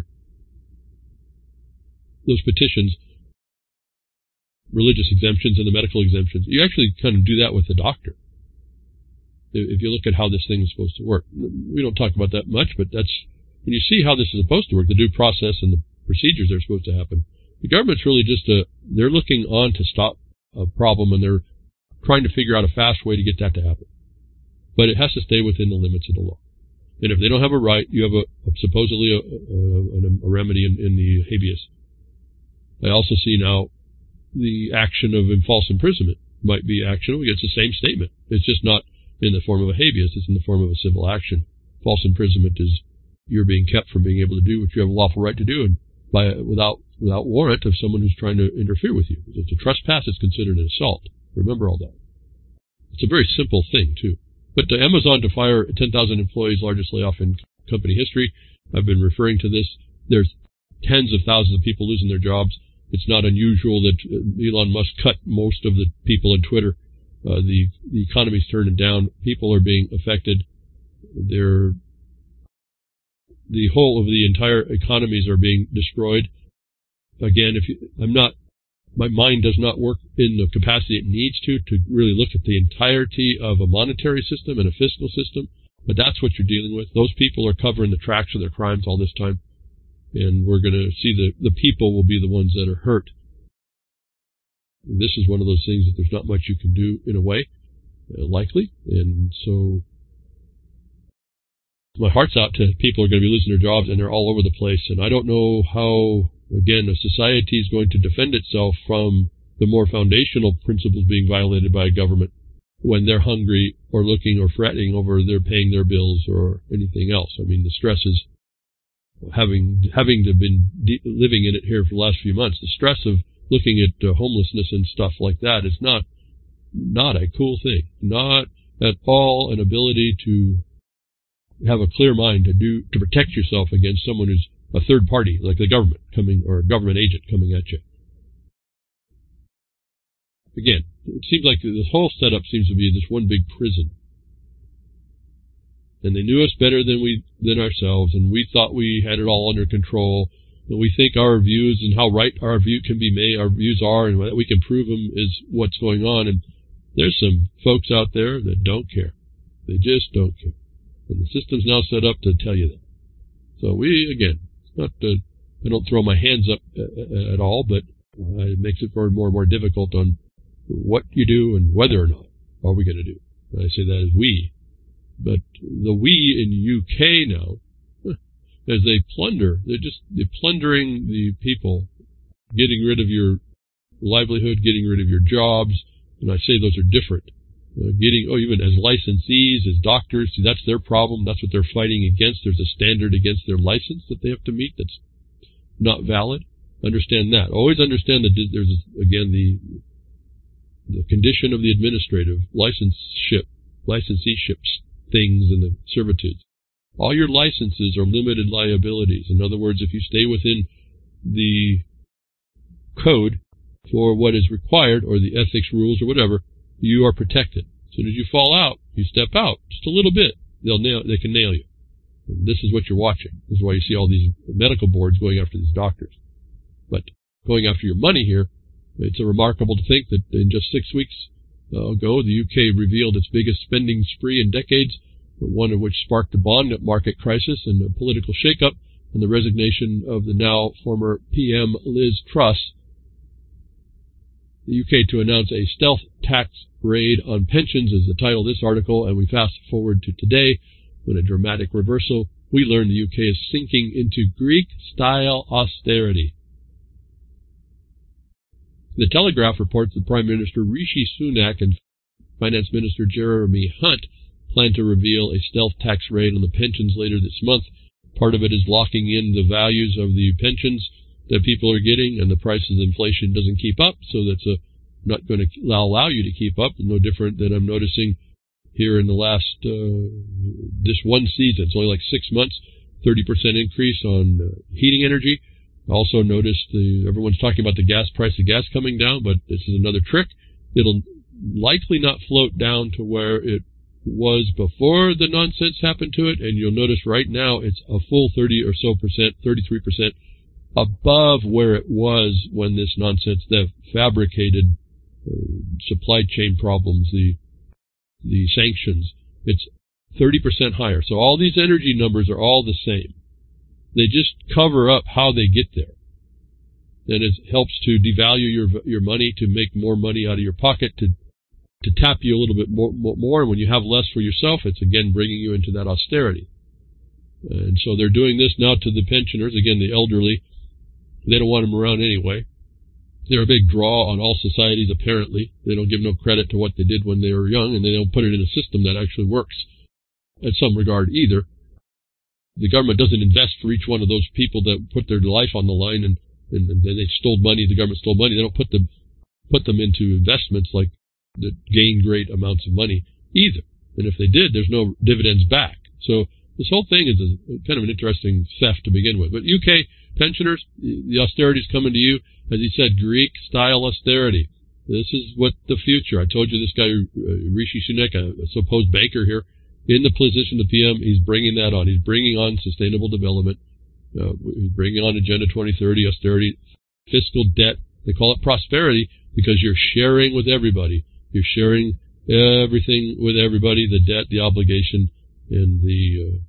those petitions, religious exemptions and the medical exemptions. You actually kind of do that with the doctor. If you look at how this thing is supposed to work. We don't talk about that much, but that's when you see how this is supposed to work, the due process and the procedures that are supposed to happen. The government's really just a, they're looking on to stop a problem, and they're trying to figure out a fast way to get that to happen. But it has to stay within the limits of the law. And if they don't have a right, you have a, a supposedly a, a, a remedy in, in the habeas. I also see now the action of false imprisonment might be actionable. It's the same statement. It's just not in the form of a habeas. It's in the form of a civil action. False imprisonment is you're being kept from being able to do what you have a lawful right to do, and by without without warrant of someone who's trying to interfere with you. If it's a trespass, it's considered an assault. Remember all that. It's a very simple thing, too. But uh, Amazon to fire ten thousand employees, largest layoff in company history. I've been referring to this. There's tens of thousands of people losing their jobs. It's not unusual that Elon Musk cut most of the people in Twitter. Uh, the, the economy's turning down. People are being affected. They're, the whole of the entire economies are being destroyed. Again, if you, I'm not, my mind does not work in the capacity it needs to, to really look at the entirety of a monetary system and a fiscal system, but that's what you're dealing with. Those people are covering the tracks of their crimes all this time, and we're going to see the, the people will be the ones that are hurt. And this is one of those things that there's not much you can do in a way, uh, likely, and so my heart's out to people who are going to be losing their jobs, and they're all over the place, and I don't know how, again, a society is going to defend itself from the more foundational principles being violated by a government when they're hungry or looking or fretting over they're paying their bills or anything else. I mean, the stresses, having having to been de- living in it here for the last few months, the stress of looking at uh, homelessness and stuff like that is not not a cool thing. Not at all an ability to have a clear mind to do to protect yourself against someone who's a third party, like the government coming, or a government agent coming at you. Again, it seems like this whole setup seems to be this one big prison. And they knew us better than we than ourselves, and we thought we had it all under control. And we think our views and how right our view can be made, our views are, and that we can prove them is what's going on. And there's some folks out there that don't care. They just don't care. And the system's now set up to tell you that. So we, again, not to, I don't throw my hands up uh, at all, but uh, it makes it more and more and more difficult on what you do and whether or not are we going to do. And I say that as we. But the we in U K now, as they plunder, they're just they're plundering the people, getting rid of your livelihood, getting rid of your jobs, and I say those are different. Uh, getting, oh, even as licensees, as doctors, see, that's their problem. That's what they're fighting against. There's a standard against their license that they have to meet that's not valid. Understand that. Always understand that there's, again, the the condition of the administrative licenseship, licenseeship things and the servitudes. All your licenses are limited liabilities. In other words, if you stay within the code for what is required or the ethics rules or whatever, you are protected. As soon as you fall out, you step out just a little bit, they'll nail, they can nail you. And this is what you're watching. This is why you see all these medical boards going after these doctors. But going after your money here, it's remarkable to think that in just six weeks ago, the U K revealed its biggest spending spree in decades, one of which sparked a bond market crisis and a political shakeup, and the resignation of the now former P M Liz Truss. The U K to announce a stealth tax raid on pensions is the title of this article, and we fast forward to today when a dramatic reversal. We learn the U K is sinking into Greek-style austerity. The Telegraph reports that Prime Minister Rishi Sunak and Finance Minister Jeremy Hunt plan to reveal a stealth tax rate on the pensions later this month. Part of it is locking in the values of the pensions that people are getting, and the price of inflation doesn't keep up, so that's a, not going to allow you to keep up. No different than I'm noticing here in the last, uh, this one season. It's only like six months, thirty percent increase on uh, heating energy. Also noticed the, everyone's talking about the gas price of gas coming down, but this is another trick. It'll likely not float down to where it was before the nonsense happened to it, and you'll notice right now it's a full thirty or so percent, thirty-three percent above where it was when this nonsense, the fabricated uh, supply chain problems, the the sanctions, it's thirty percent higher. So all these energy numbers are all the same. They just cover up how they get there. And it helps to devalue your your money, to make more money out of your pocket, to to tap you a little bit more, more. And when you have less for yourself, it's again bringing you into that austerity. And so they're doing this now to the pensioners, again, the elderly. They don't want them around anyway. They're a big draw on all societies, apparently. They don't give no credit to what they did when they were young, and they don't put it in a system that actually works in some regard either. The government doesn't invest for each one of those people that put their life on the line and, and, and they stole money, the government stole money. They don't put them put them into investments like that gain great amounts of money either. And if they did, there's no dividends back. So this whole thing is a, kind of an interesting theft to begin with. But U K pensioners, the austerity is coming to you. As he said, Greek-style austerity. This is what the future. I told you this guy, uh, Rishi Sunak, a, a supposed banker here, in the position of P M, he's bringing that on. He's bringing on sustainable development. Uh, he's bringing on Agenda twenty thirty, austerity, fiscal debt. They call it prosperity because you're sharing with everybody. You're sharing everything with everybody, the debt, the obligation, and the uh,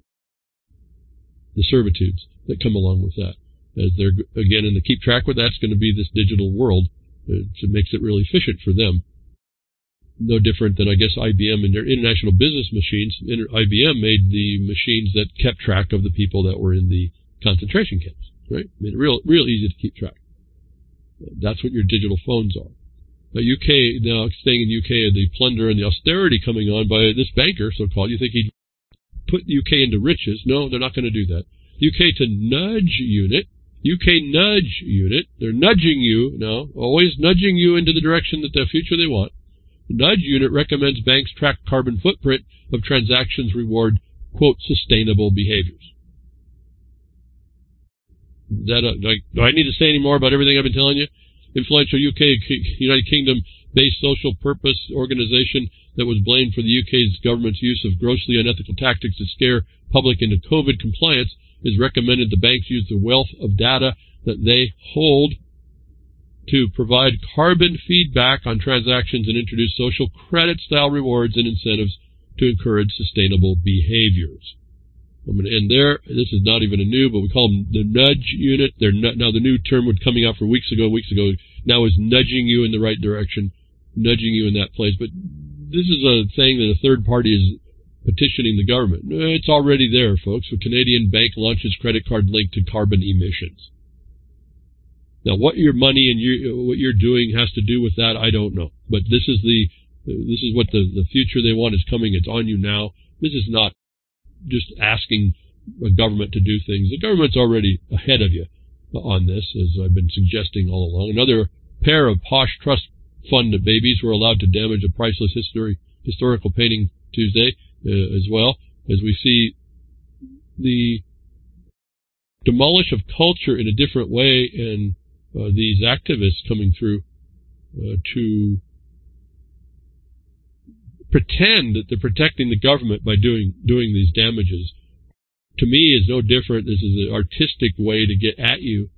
the servitudes that come along with that. As they're, again, and to keep track with that's going to be this digital world. It makes it really efficient for them. No different than, I guess, I B M and their international business machines. I B M made the machines that kept track of the people that were in the concentration camps, right? Made it real, real easy to keep track. That's what your digital phones are. Now, U K, now staying in U K, the plunder and the austerity coming on by this banker, so-called. You think he'd put U K into riches? No, they're not going to do that. U K to nudge unit. U K nudge unit. They're nudging you now, always nudging you into the direction that the future they want. The nudge unit recommends banks track carbon footprint of transactions, reward, quote, sustainable behaviors. Is that a, do, I, do I need to say any more about everything I've been telling you? Influential U K, United Kingdom-based social purpose organization that was blamed for the U K's government's use of grossly unethical tactics to scare public into COVID compliance is recommended the banks use the wealth of data that they hold to provide carbon feedback on transactions and introduce social credit-style rewards and incentives to encourage sustainable behaviors. I'm going to end there. This is not even a new, but we call them the nudge unit. They're not, now the new term would coming out for weeks ago, weeks ago, now is nudging you in the right direction, nudging you in that place. But this is a thing that a third party is petitioning the government. It's already there, folks. A Canadian bank launches credit card linked to carbon emissions. Now, what your money and your, what you're doing has to do with that, I don't know. But this is the this is what the, the future they want is coming. It's on you now. This is not just asking a government to do things. The government's already ahead of you on this, as I've been suggesting all along. Another pair of posh trust fund babies were allowed to damage a priceless history historical painting Tuesday uh, as well, as we see the demolish of culture in a different way, and uh, these activists coming through uh, to pretend that they're protecting the government by doing doing these damages, to me is no different. This is an artistic way to get at you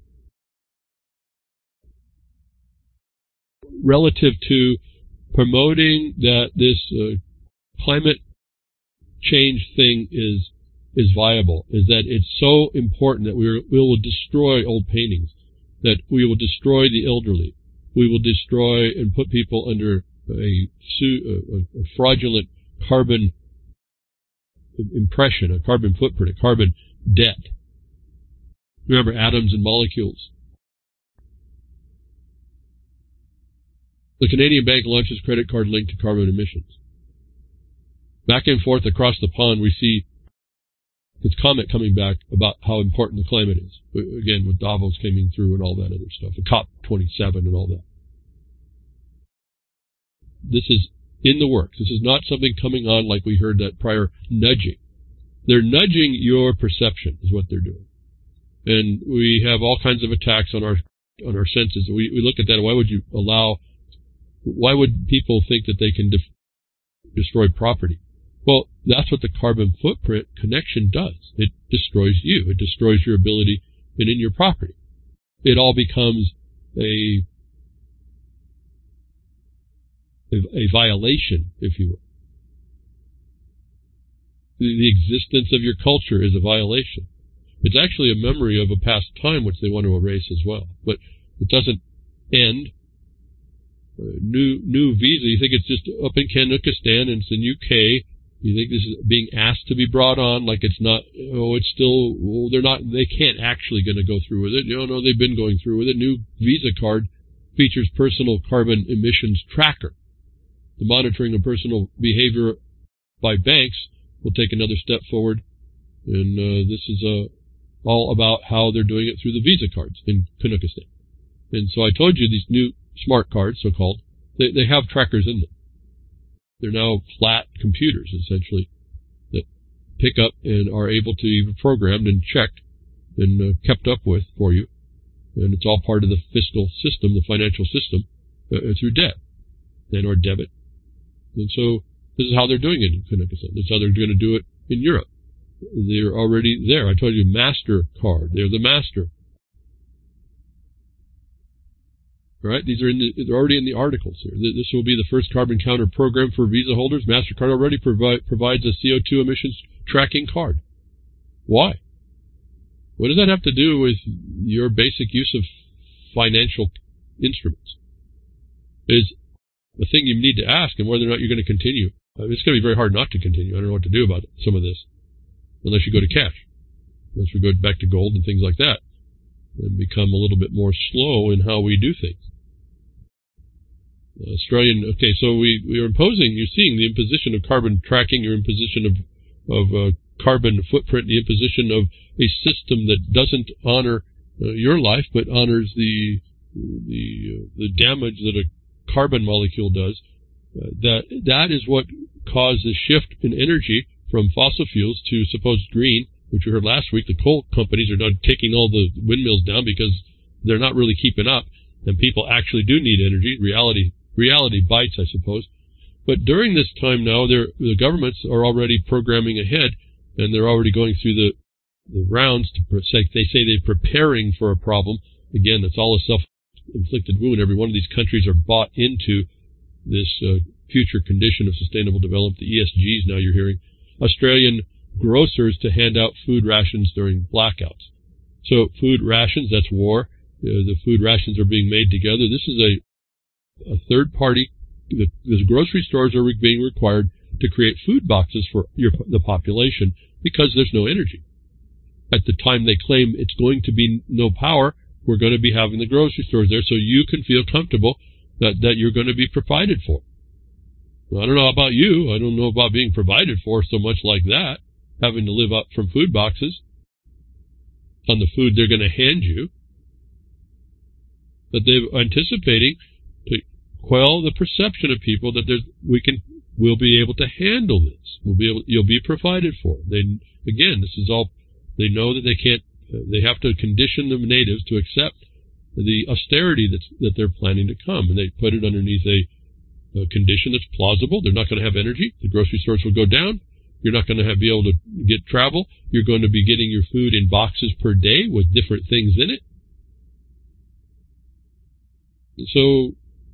relative to promoting that this uh, climate change thing is is viable, is that it's so important that we we will destroy old paintings, that we will destroy the elderly, we will destroy and put people under A, a, a fraudulent carbon impression, a carbon footprint, a carbon debt. Remember atoms and molecules. The Canadian bank launches credit card linked to carbon emissions. Back and forth across the pond, we see his comment coming back about how important the climate is. Again, with Davos coming through and all that other stuff, and COP twenty-seven and all that. This is in the works. This is not something coming on like we heard that prior nudging. They're nudging your perception is what they're doing. And we have all kinds of attacks on our on our senses. We, we look at that. Why would you allow, why would people think that they can def- destroy property? Well, that's what the carbon footprint connection does. It destroys you. It destroys your ability and in your property. It all becomes a, a, a violation, if you will. The, the existence of your culture is a violation. It's actually a memory of a past time which they want to erase as well. But it doesn't end. Uh, new new visa, you think it's just up in Kanukistan and it's in U K. You think this is being asked to be brought on like it's not, oh, it's still, well, they're not, they can't actually going to go through with it. You know, no, they've been going through with it. New Visa card features personal carbon emissions tracker. The monitoring of personal behavior by banks will take another step forward. And uh, this is uh, all about how they're doing it through the Visa cards in Kanukistan. And so I told you these new smart cards, so-called, they, they have trackers in them. They're now flat computers, essentially, that pick up and are able to be programmed and checked and uh, kept up with for you. And it's all part of the fiscal system, the financial system, uh, through debt and or debit. And so this is how they're doing it in Kanukistan. This is how they're going to do it in Europe. They're already there. I told you, MasterCard. They're the master. Right? These are in the, they're already in the articles here. This will be the first carbon counter program for Visa holders. MasterCard already provi- provides a C O two emissions tracking card. Why? What does that have to do with your basic use of financial instruments? Is the thing you need to ask, and whether or not you're going to continue. I mean, it's going to be very hard not to continue. I don't know what to do about it, some of this, unless you go to cash, unless we go back to gold and things like that, and become a little bit more slow in how we do things. Australian, okay, so we, we are imposing, you're seeing the imposition of carbon tracking, your imposition of, of uh, carbon footprint, the imposition of a system that doesn't honor uh, your life, but honors the the uh, the damage that a carbon molecule does. Uh, that that is what caused the shift in energy from fossil fuels to supposed green, which we heard last week. The coal companies are now taking all the windmills down because they're not really keeping up, and people actually do need energy. Reality reality bites, I suppose. But during this time now, the governments are already programming ahead, and they're already going through the, the rounds to say, they say they're preparing for a problem. Again, it's all a self-inflicted wound. Every one of these countries are bought into this uh, future condition of sustainable development, the E S Gs now you're hearing. Australian grocers to hand out food rations during blackouts. So food rations, that's war. Uh, the food rations are being made together. This is a, a third party. The, the grocery stores are being required to create food boxes for your, the population because there's no energy. At the time they claim it's going to be no power, we're going to be having the grocery stores there so you can feel comfortable that, that you're going to be provided for. Well, I don't know about you. I don't know about being provided for so much like that, having to live up from food boxes on the food they're going to hand you. But they're anticipating to quell the perception of people that there's, we can, we'll be able to handle this. We'll be able, you'll be provided for. They, again, this is all, they know that they can't, uh, they have to condition the natives to accept the austerity that's, that they're planning to come. And they put it underneath a, a condition that's plausible. They're not going to have energy. The grocery stores will go down. You're not going to have, be able to get travel. You're going to be getting your food in boxes per day with different things in it. So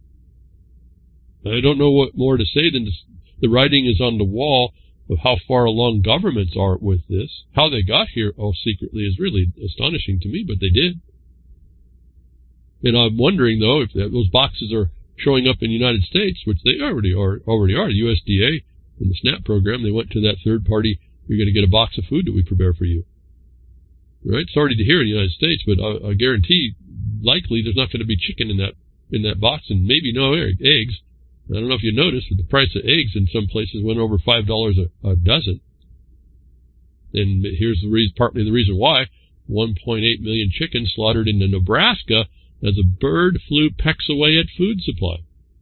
I don't know what more to say than this. The writing is on the wall of how far along governments are with this. How they got here all secretly is really astonishing to me, but they did. And I'm wondering, though, if those boxes are showing up in the United States, which they already are. Already are. The U S D A in the SNAP program, they went to that third party. You're going to get a box of food that we prepare for you. Right? It's already here in the United States, but I, I guarantee likely there's not going to be chicken in that in that box and maybe no eggs. I don't know if you noticed, but the price of eggs in some places went over five dollars a, a dozen. And here's the reason, partly the reason why. one point eight million chickens slaughtered in Nebraska as a bird flu pecks away at food supply.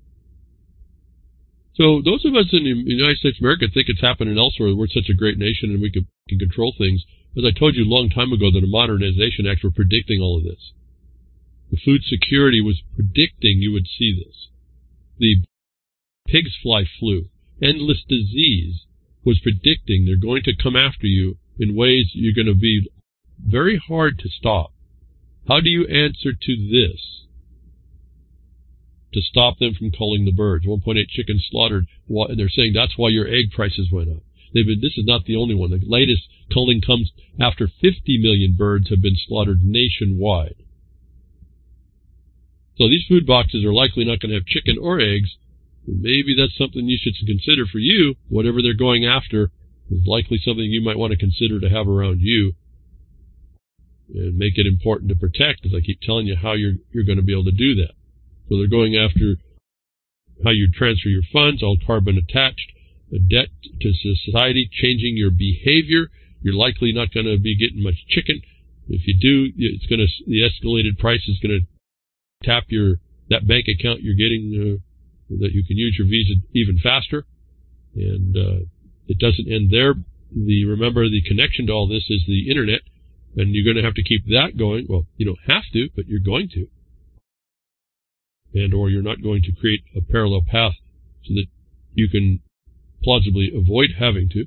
So those of us in the United States of America think it's happening elsewhere. We're such a great nation and we can, can control things. As I told you a long time ago, that the Modernization Acts were predicting all of this. The Food Security was predicting you would see this. The pig's fly flu, endless disease, was predicting they're going to come after you in ways you're going to be very hard to stop. How do you answer to this? To stop them from culling the birds. one point eight chickens slaughtered, and they're saying that's why your egg prices went up. They've been, this is not the only one. The latest culling comes after fifty million birds have been slaughtered nationwide. So these food boxes are likely not going to have chicken or eggs. Maybe that's something you should consider for you. Whatever they're going after is likely something you might want to consider to have around you. And make it important to protect, as I keep telling you how you're, you're going to be able to do that. So they're going after how you transfer your funds, all carbon attached, a debt to society, changing your behavior. You're likely not going to be getting much chicken. If you do, it's going to, the escalated price is going to tap your, that bank account you're getting, uh, that you can use your Visa even faster. And, uh, it doesn't end there. The, remember, the connection to all this is the internet, and you're going to have to keep that going. Well, you don't have to, but you're going to. And, or you're not going to create a parallel path so that you can plausibly avoid having to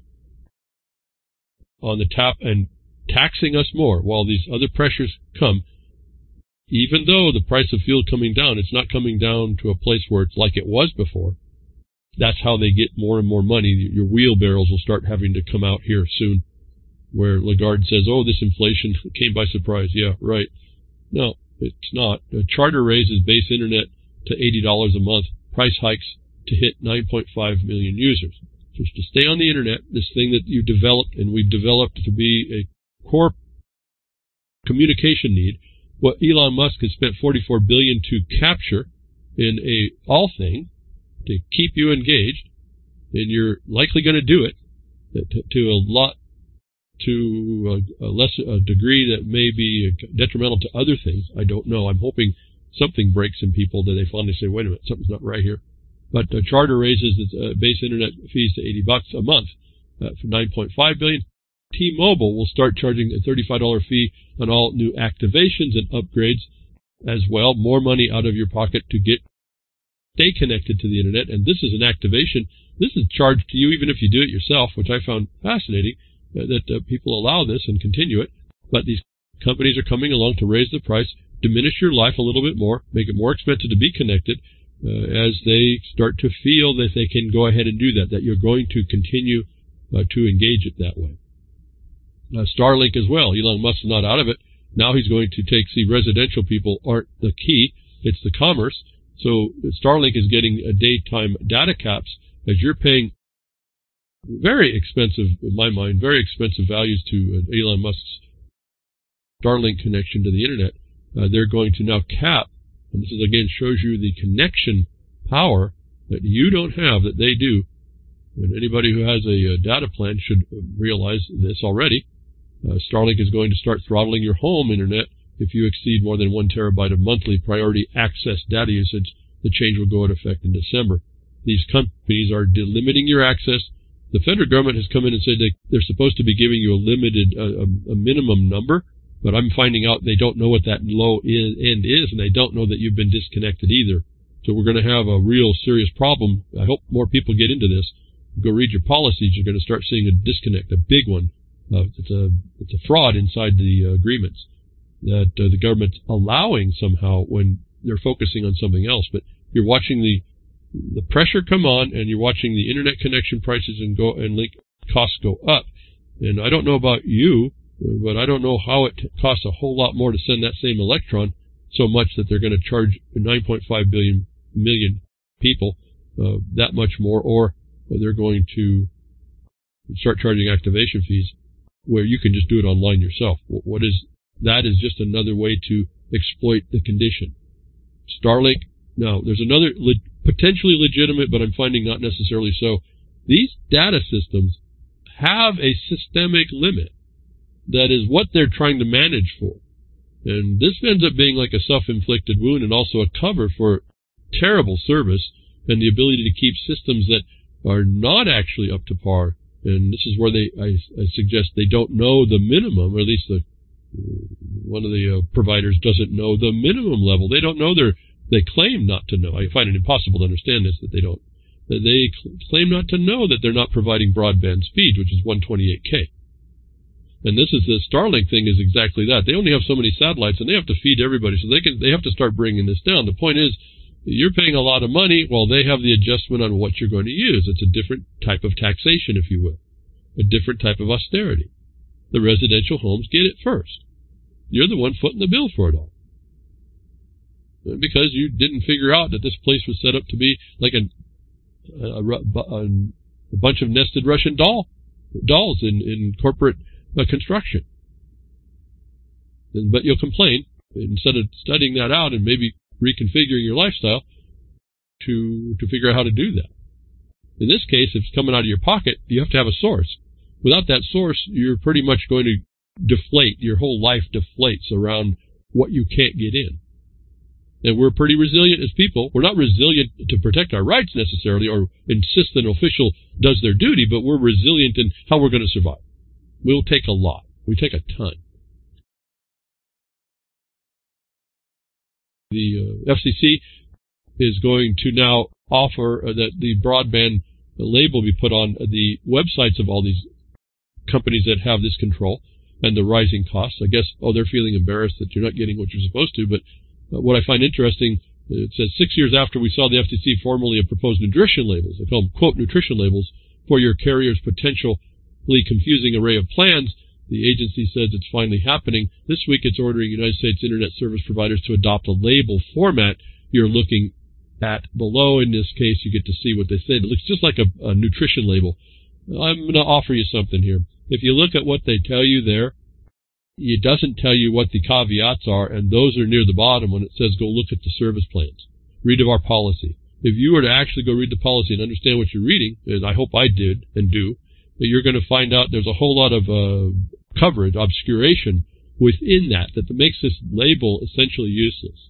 on the top and taxing us more while these other pressures come. Even though the price of fuel coming down, it's not coming down to a place where it's like it was before. That's how they get more and more money. Your wheelbarrows will start having to come out here soon, where Lagarde says, oh, this inflation came by surprise. Yeah, right. No, it's not. Charter raises base internet to eighty dollars a month, price hikes to hit nine point five million users. Just to stay on the internet, this thing that you developed and we've developed to be a core communication need, what Elon Musk has spent forty-four billion dollars to capture in a all thing to keep you engaged, and you're likely going to do it to, to a lot, to a, a less a degree that may be detrimental to other things. I don't know. I'm hoping something breaks in people that they finally say, wait a minute, something's not right here. But uh, Charter raises its uh, base internet fees to eighty bucks a month uh, for nine point five billion dollars. T-Mobile will start charging a thirty-five dollars fee on all new activations and upgrades as well. More money out of your pocket to get stay connected to the internet. And this is an activation. This is charged to you even if you do it yourself, which I found fascinating uh, that uh, people allow this and continue it. But these companies are coming along to raise the price, diminish your life a little bit more, make it more expensive to be connected uh, as they start to feel that they can go ahead and do that, that you're going to continue uh, to engage it that way. Uh, Starlink as well. Elon Musk is not out of it. Now he's going to take, see, residential people aren't the key. It's the commerce. So Starlink is getting a daytime data caps as you're paying very expensive, in my mind, very expensive values to uh, Elon Musk's Starlink connection to the internet. Uh, they're going to now cap, and this is again shows you the connection power that you don't have that they do. And anybody who has a, a data plan should realize this already. Uh, Starlink is going to start throttling your home internet if you exceed more than one terabyte of monthly priority access data usage. The change will go into effect in December. These companies are delimiting your access. The federal government has come in and said they, they're supposed to be giving you a limited, uh, a, a minimum number, but I'm finding out they don't know what that low is, end is, and they don't know that you've been disconnected either. So we're going to have a real serious problem. I hope more people get into this. Go read your policies. You're going to start seeing a disconnect, a big one. Uh, it's a it's a fraud inside the uh, agreements that uh, the government's allowing somehow when they're focusing on something else. But you're watching the the pressure come on, and you're watching the internet connection prices and go and link costs go up. And I don't know about you, but I don't know how it costs a whole lot more to send that same electron so much that they're going to charge nine point five billion million people uh, that much more, or they're going to start charging activation fees where you can just do it online yourself. What is that is just another way to exploit the condition. Starlink Now, there's another le- potentially legitimate, but I'm finding not necessarily so. These data systems have a systemic limit. That is what they're trying to manage for. And this ends up being like a self-inflicted wound and also a cover for terrible service and the ability to keep systems that are not actually up to par. And this is where they, I, I suggest they don't know the minimum, or at least the one of the uh, providers doesn't know the minimum level. They don't know their, they claim not to know. I find it impossible to understand this, that they don't. That they claim not to know that they're not providing broadband speed, which is one twenty-eight K. And this is the Starlink thing is exactly that. They only have so many satellites, and they have to feed everybody, so they can they have to start bringing this down. The point is, you're paying a lot of money while they have the adjustment on what you're going to use. It's a different type of taxation, if you will, a different type of austerity. The residential homes get it first. You're the one footing the bill for it all. Because you didn't figure out that this place was set up to be like a, a, a, a bunch of nested Russian doll dolls in, in corporate uh, construction. And, but you'll complain instead of studying that out and maybe reconfiguring your lifestyle to to figure out how to do that. In this case, if it's coming out of your pocket, you have to have a source. Without that source, you're pretty much going to deflate. Your whole life deflates around what you can't get in. And we're pretty resilient as people. We're not resilient to protect our rights necessarily or insist that an official does their duty, but we're resilient in how we're going to survive. We'll take a lot. We take a ton. The uh, F C C is going to now offer uh, that the broadband label be put on the websites of all these companies that have this control and the rising costs. I guess, oh, they're feeling embarrassed that you're not getting what you're supposed to, but uh, what I find interesting, it says six years after we saw the F C C formally propose nutrition labels, they call them, quote, nutrition labels, for your carrier's potentially confusing array of plans, the agency says it's finally happening. This week it's ordering United States Internet Service providers to adopt a label format. You're looking at below. In this case, you get to see what they said. It looks just like a, a nutrition label. I'm going to offer you something here. If you look at what they tell you there, it doesn't tell you what the caveats are, and those are near the bottom when it says go look at the service plans. Read of our policy. If you were to actually go read the policy and understand what you're reading, and I hope I did and do, that you're going to find out there's a whole lot of uh, coverage, obscuration within that, that makes this label essentially useless.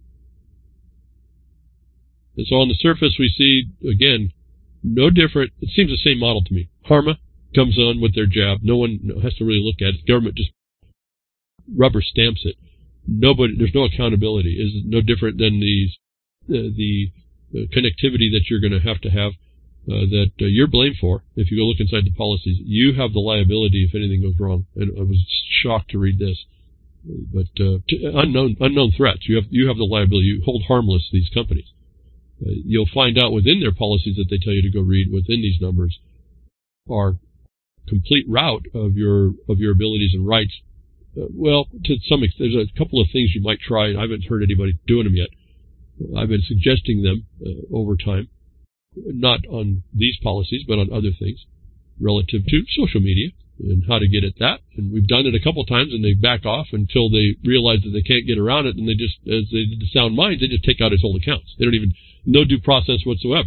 And so on the surface we see, again, no different. It seems the same model to me. Harma comes on with their jab. No one has to really look at it. The government just rubber stamps it. Nobody, there's no accountability. It's no different than these, uh, the uh, connectivity that you're going to have to have. Uh, that uh, you're blamed for. If you go look inside the policies, you have the liability if anything goes wrong. And I was shocked to read this, but uh, to unknown unknown threats. You have you have the liability. You hold harmless these companies. Uh, you'll find out within their policies that they tell you to go read within these numbers are complete rout of your of your abilities and rights. Uh, well, to some extent, there's a couple of things you might try. I haven't heard anybody doing them yet. I've been suggesting them uh, over time. Not on these policies, but on other things relative to social media and how to get at that. And we've done it a couple times, and they back off until they realize that they can't get around it, and they just, as they did the sound minds, they just take out its old accounts. They don't even, no due process whatsoever.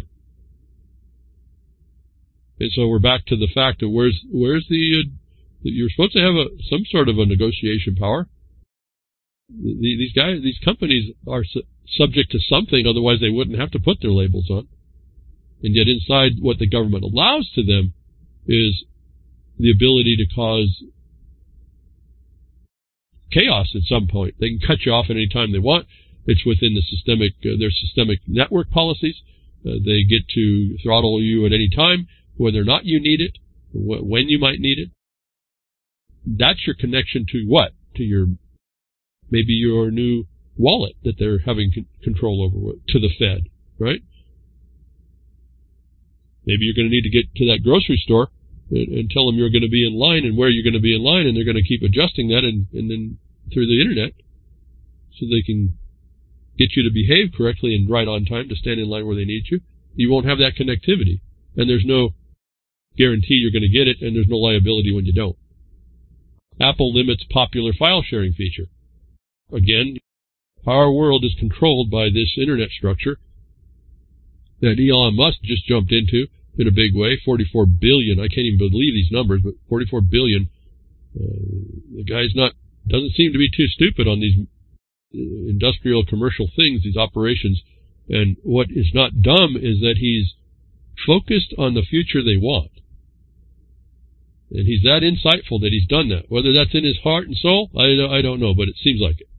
And so we're back to the fact of where's where's the, uh, you're supposed to have a some sort of a negotiation power. The, these guys, these companies are su- subject to something, otherwise they wouldn't have to put their labels on. And yet inside what the government allows to them is the ability to cause chaos at some point. They can cut you off at any time they want. It's within the systemic, uh, their systemic network policies. Uh, they get to throttle you at any time, whether or not you need it, wh- when you might need it. That's your connection to what? To your, maybe your new wallet that they're having c- control over, to the Fed, right? Maybe you're going to need to get to that grocery store and, and tell them you're going to be in line and where you're going to be in line, and they're going to keep adjusting that and, and then through the internet so they can get you to behave correctly and right on time to stand in line where they need you. You won't have that connectivity, and there's no guarantee you're going to get it, and there's no liability when you don't. Apple limits popular file sharing feature. Again, Our world is controlled by this internet structure that Elon Musk just jumped into in a big way. forty-four billion. I can't even believe these numbers, but forty-four billion. Uh, the guy's not doesn't seem to be too stupid on these industrial commercial things, these operations. And what is not dumb is that he's focused on the future they want. And he's that insightful that he's done that. Whether that's in his heart and soul, I, I don't know, but it seems like it.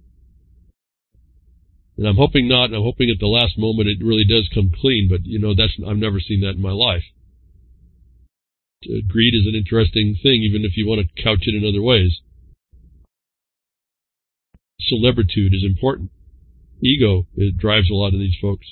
And I'm hoping not, and I'm hoping at the last moment it really does come clean, but, you know, that's I've never seen that in my life. Uh, greed is an interesting thing, even if you want to couch it in other ways. Celebritude is important. Ego, it drives a lot of these folks.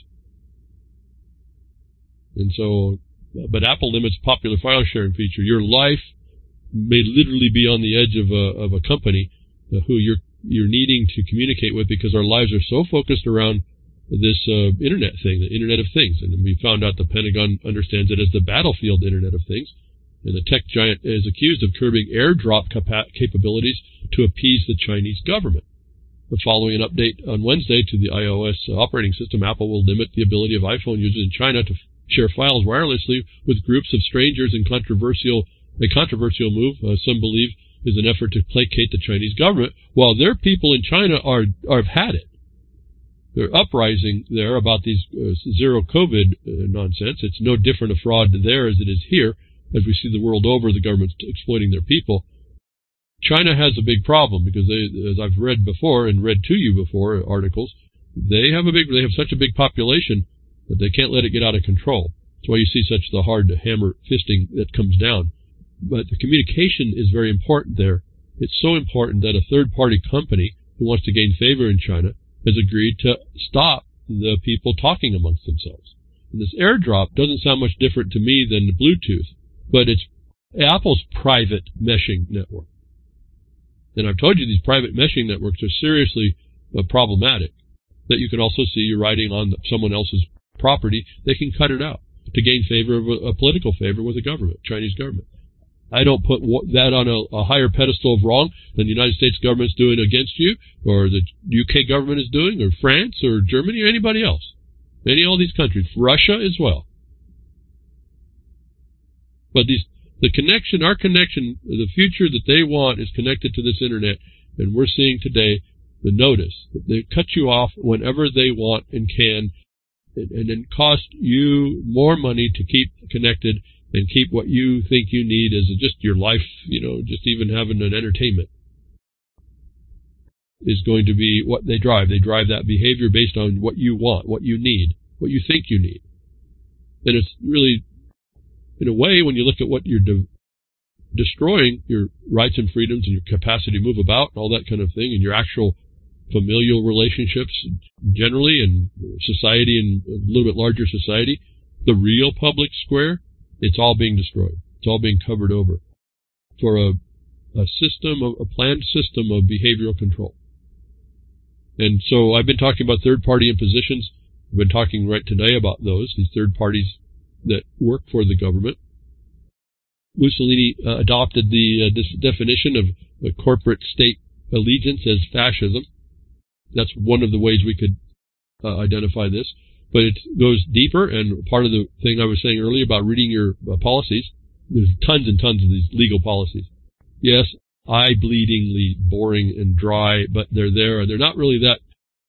And so, but Apple limits popular file sharing feature. Your life may literally be on the edge of a, of a company uh, who you're you're needing to communicate with, because our lives are so focused around this uh, internet thing, the Internet of Things. And we found out the Pentagon understands it as the battlefield Internet of Things. And the tech giant is accused of curbing airdrop capa- capabilities to appease the Chinese government. But following an update on Wednesday to the iOS operating system, Apple will limit the ability of iPhone users in China to f- share files wirelessly with groups of strangers in controversial a controversial move, uh, some believe, is an effort to placate the Chinese government, while their people in China are, are have had it. They're uprising there about these uh, zero COVID uh, nonsense. It's no different a fraud there as it is here, as we see the world over, the government's exploiting their people. China has a big problem because they, as I've read before and read to you before, articles, they have a big, they have such a big population that they can't let it get out of control. That's why you see such the hard hammer fisting that comes down. But the communication is very important there. It's so important that a third-party company who wants to gain favor in China has agreed to stop the people talking amongst themselves. And this AirDrop doesn't sound much different to me than the Bluetooth, but it's Apple's private meshing network. And I've told you these private meshing networks are seriously uh, problematic, that you can also see you're riding on someone else's property. They can cut it out to gain favor of a, a political favor with the government, Chinese government. I don't put that on a, a higher pedestal of wrong than the United States government's doing against you, or the U K government is doing, or France, or Germany, or anybody else. Any all these countries, Russia as well. But these, the connection, our connection, the future that they want is connected to this internet, and we're seeing today the notice. They cut you off whenever they want and can, and, and then cost you more money to keep connected and keep what you think you need as just your life, you know, just even having an entertainment is going to be what they drive. They drive that behavior based on what you want, what you need, what you think you need. And it's really, in a way, when you look at what you're de- destroying, your rights and freedoms and your capacity to move about and all that kind of thing, and your actual familial relationships generally, and society and a little bit larger society, the real public square, it's all being destroyed. It's all being covered over for a, a system, of, a planned system of behavioral control. And so I've been talking about third-party impositions. I've been talking right today about those, these third parties that work for the government. Mussolini uh, adopted the uh, this definition of the corporate state allegiance as fascism. That's one of the ways we could uh, identify this. But it goes deeper, and part of the thing I was saying earlier about reading your uh, policies, there's tons and tons of these legal policies. Yes, eye-bleedingly boring and dry, but they're there. They're not really that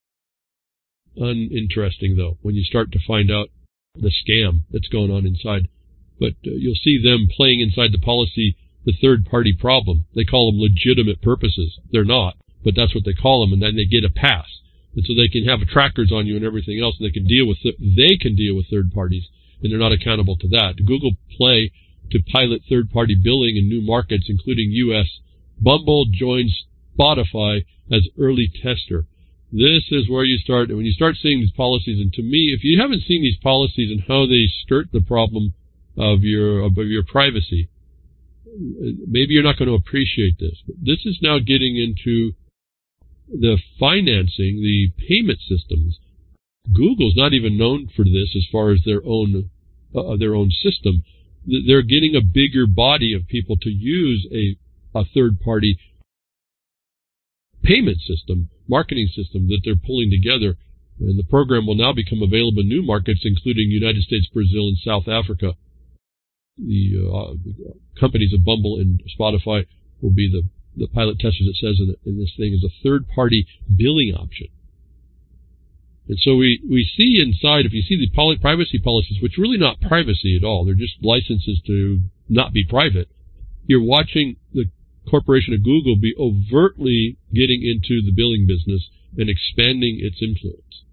uninteresting, though, when you start to find out the scam that's going on inside. But uh, you'll see them playing inside the policy the third-party problem. They call them legitimate purposes. They're not, but that's what they call them, and then they get a pass. And so they can have trackers on you and everything else, and they can deal with th- they can deal with third parties, and they're not accountable to that. Google Play to pilot third-party billing in new markets, including U S Bumble joins Spotify as early tester. This is where you start, when you start seeing these policies, and to me, if you haven't seen these policies and how they skirt the problem of your of your privacy, maybe you're not going to appreciate this. But this is now getting into the financing, the payment systems. Google's not even known for this as far as their own uh, their own system. They're getting a bigger body of people to use a, a third-party payment system, marketing system that they're pulling together. And the program will now become available in new markets, including United States, Brazil, and South Africa. The uh, companies of Bumble and Spotify will be the, the pilot testers, it says in, in this thing, as a third-party billing option. And so we, we see inside, if you see the poly, privacy policies, which are really not privacy at all, they're just licenses to not be private, you're watching the corporation of Google be overtly getting into the billing business and expanding its influence.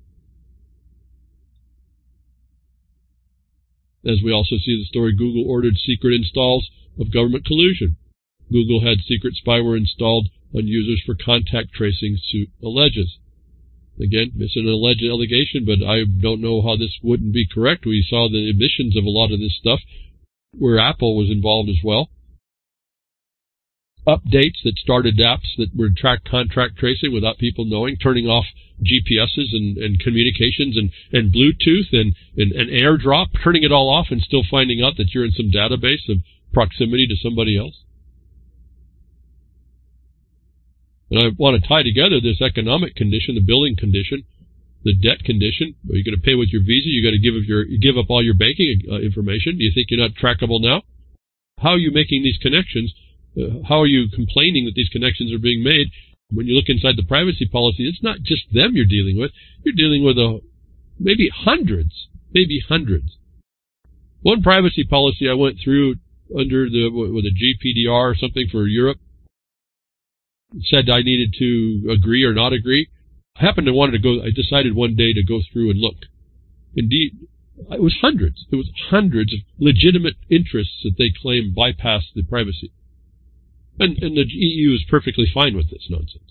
As we also see the story, Google ordered secret installs of government collusion. Google had secret spyware installed on users for contact tracing, suit alleges. Again, it's an alleged allegation, but I don't know how this wouldn't be correct. We saw the emissions of a lot of this stuff where Apple was involved as well. Updates that started apps that were track contract tracing without people knowing, turning off G P S's and, and communications and, and Bluetooth and, and, and AirDrop, turning it all off and still finding out that you're in some database of proximity to somebody else. And I want to tie together this economic condition, the billing condition, the debt condition. Are you going to pay with your Visa? You got to give up your give up all your banking uh, information. Do you think you're not trackable now? How are you making these connections? Uh, how are you complaining that these connections are being made? When you look inside the privacy policy, it's not just them you're dealing with. You're dealing with a, maybe hundreds, maybe hundreds. One privacy policy I went through under the with a G P D R or something for Europe said I needed to agree or not agree. I happened to wanted to go. I decided one day to go through and look. Indeed, it was hundreds. It was hundreds of legitimate interests that they claim bypass the privacy. And, and the E U is perfectly fine with this nonsense.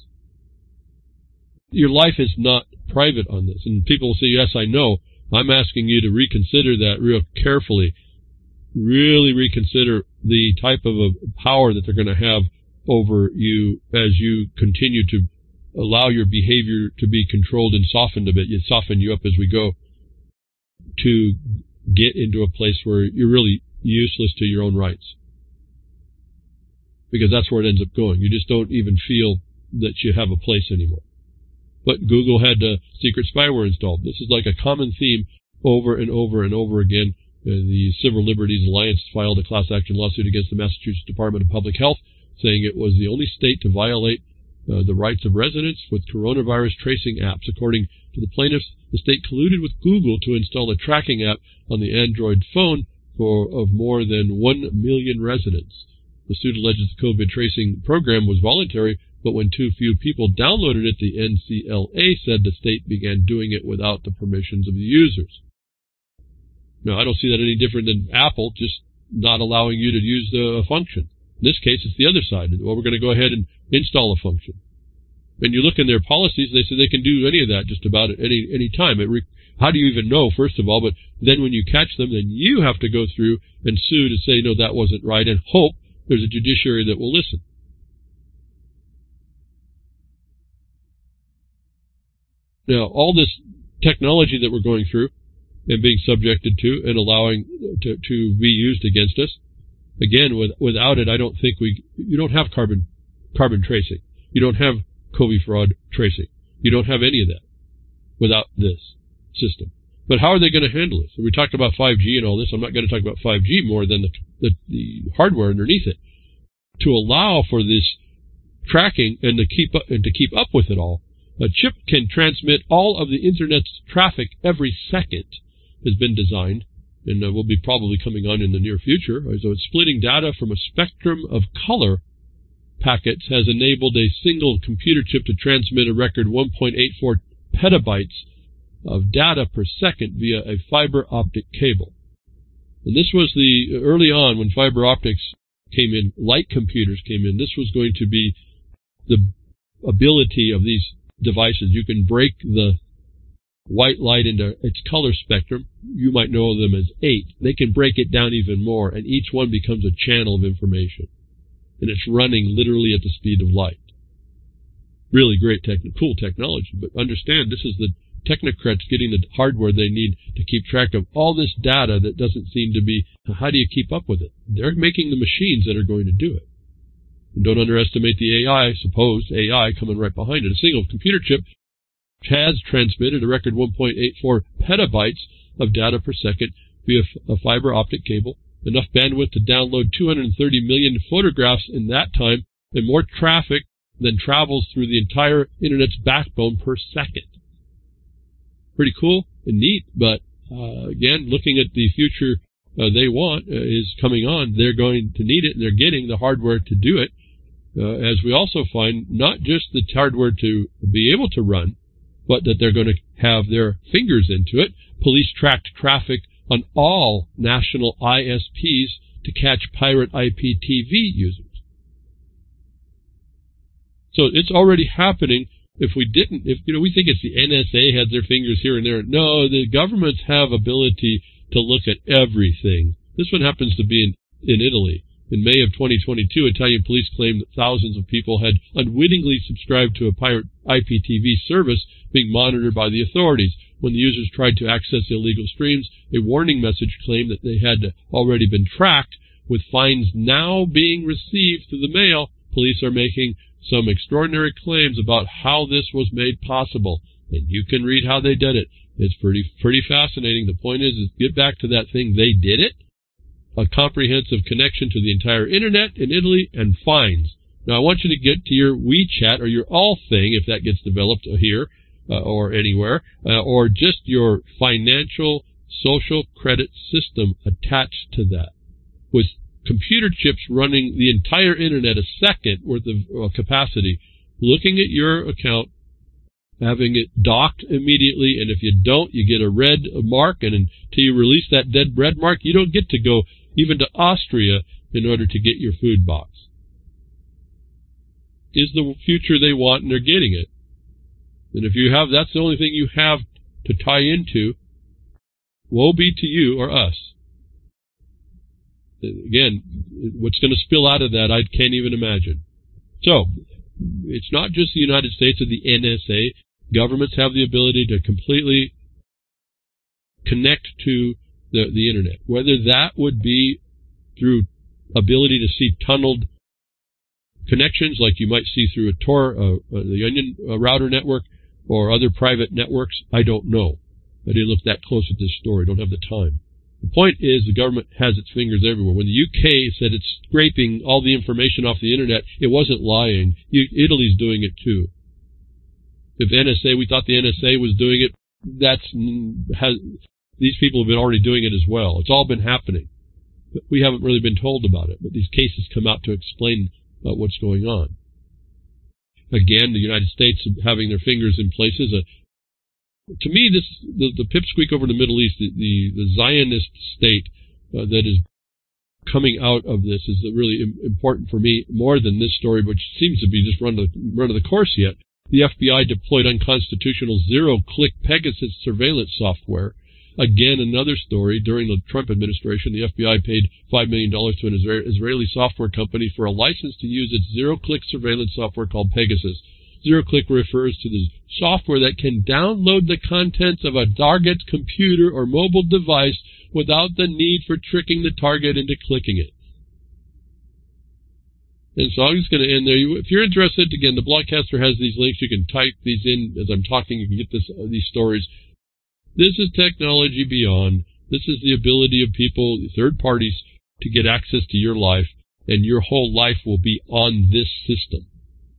Your life is not private on this. And people will say, yes, I know. I'm asking you to reconsider that real carefully. Really reconsider the type of a power that they're going to have over you as you continue to allow your behavior to be controlled and softened a bit. You soften you up as we go to get into a place where you're really useless to your own rights. Because that's where it ends up going. You just don't even feel that you have a place anymore. But Google had uh, secret spyware installed. This is like a common theme over and over and over again. Uh, the Civil Liberties Alliance filed a class action lawsuit against the Massachusetts Department of Public Health, saying it was the only state to violate uh, the rights of residents with coronavirus tracing apps. According to the plaintiffs, the state colluded with Google to install a tracking app on the Android phone for of more than one million residents. The suit alleges the COVID tracing program was voluntary, but when too few people downloaded it, the N C L A said the state began doing it without the permissions of the users. Now, I don't see that any different than Apple just not allowing you to use the function. In this case, it's the other side. Well, we're going to go ahead and install a function. And you look in their policies, they say they can do any of that just about at any, any time. It re- how do you even know, first of all? But then when you catch them, then you have to go through and sue to say, no, that wasn't right, and hope there's a judiciary that will listen. Now, all this technology that we're going through and being subjected to and allowing to, to be used against us, again, with, without it, I don't think we, you don't have carbon, carbon tracing. You don't have COVID fraud tracing. You don't have any of that without this system. But how are they going to handle it? So we talked about five G and all this. I'm not going to talk about five G more than the, the, the hardware underneath it. To allow for this tracking and to keep up, and to keep up with it all, a chip can transmit all of the Internet's traffic every second. Has been designed, and uh, will be probably coming on in the near future. So it's splitting data from a spectrum of color packets has enabled a single computer chip to transmit a record one point eight four petabytes of data per second via a fiber optic cable. And this was the early on when fiber optics came in, light computers came in. This was going to be the ability of these devices. You can break the white light into its color spectrum. You might know them as eight. They can break it down even more, and each one becomes a channel of information. And it's running literally at the speed of light. Really great, tech, cool technology. But understand, this is the technocrats getting the hardware they need to keep track of all this data that doesn't seem to be, how do you keep up with it? They're making the machines that are going to do it. And don't underestimate the A I, supposed A I, coming right behind it. A single computer chip has transmitted a record one point eight four petabytes of data per second via a fiber optic cable, enough bandwidth to download two hundred thirty million photographs in that time, and more traffic than travels through the entire Internet's backbone per second. Pretty cool and neat, but uh, again, looking at the future uh, they want uh, is coming on. They're going to need it, and they're getting the hardware to do it. Uh, as we also find, not just the hardware to be able to run, but that they're going to have their fingers into it. Police tracked traffic on all national I S Ps to catch pirate I P T V users. So it's already happening. If we didn't, if you know, we think it's the N S A has their fingers here and there. No, the governments have ability to look at everything. This one happens to be in, in Italy. In May of twenty twenty-two, Italian police claimed that thousands of people had unwittingly subscribed to a pirate I P T V service being monitored by the authorities. When the users tried to access illegal streams, a warning message claimed that they had already been tracked. With fines now being received through the mail, police are making some extraordinary claims about how this was made possible. And you can read how they did it. It's pretty pretty fascinating. The point is, is get back to that thing. They did it. A comprehensive connection to the entire Internet in Italy, and fines. Now, I want you to get to your WeChat or your All thing, if that gets developed here uh, or anywhere, uh, or just your financial social credit system attached to that. With computer chips running the entire Internet a second worth of uh, capacity, looking at your account, having it docked immediately, and if you don't, you get a red mark, and until you release that dead red mark, you don't get to go even to Austria in order to get your food box. Is the future they want, and they're getting it. And if you have, that's the only thing you have to tie into, woe be to you or us. Again, what's going to spill out of that, I can't even imagine. So, it's not just the United States or the N S A. Governments have the ability to completely connect to the, the Internet. Whether that would be through ability to see tunneled connections like you might see through a Tor, uh, uh, the Onion uh, router network, or other private networks, I don't know. I didn't look that close at this story. I don't have the time. The point is, the government has its fingers everywhere. When the U K said it's scraping all the information off the Internet, it wasn't lying. You, Italy's doing it too. If N S A, we thought the N S A was doing it, that's has, these people have been already doing it as well. It's all been happening. But we haven't really been told about it. But these cases come out to explain uh, what's going on. Again, the United States having their fingers in places. Uh, to me, this the, the pipsqueak over the Middle East, the, the, the Zionist state uh, that is coming out of this is really important for me, more than this story, which seems to be just run to the, run to the course yet. The F B I deployed unconstitutional zero-click Pegasus surveillance software. Again, another story. During the Trump administration, the F B I paid five million dollars to an Israeli software company for a license to use its zero-click surveillance software called Pegasus. Zero-click refers to the software that can download the contents of a target's computer or mobile device without the need for tricking the target into clicking it. And so I'm just going to end there. If you're interested, again, the Blogcaster has these links. You can type these in as I'm talking. You can get this, uh, these stories. This is technology beyond. This is the ability of people, third parties, to get access to your life, and your whole life will be on this system.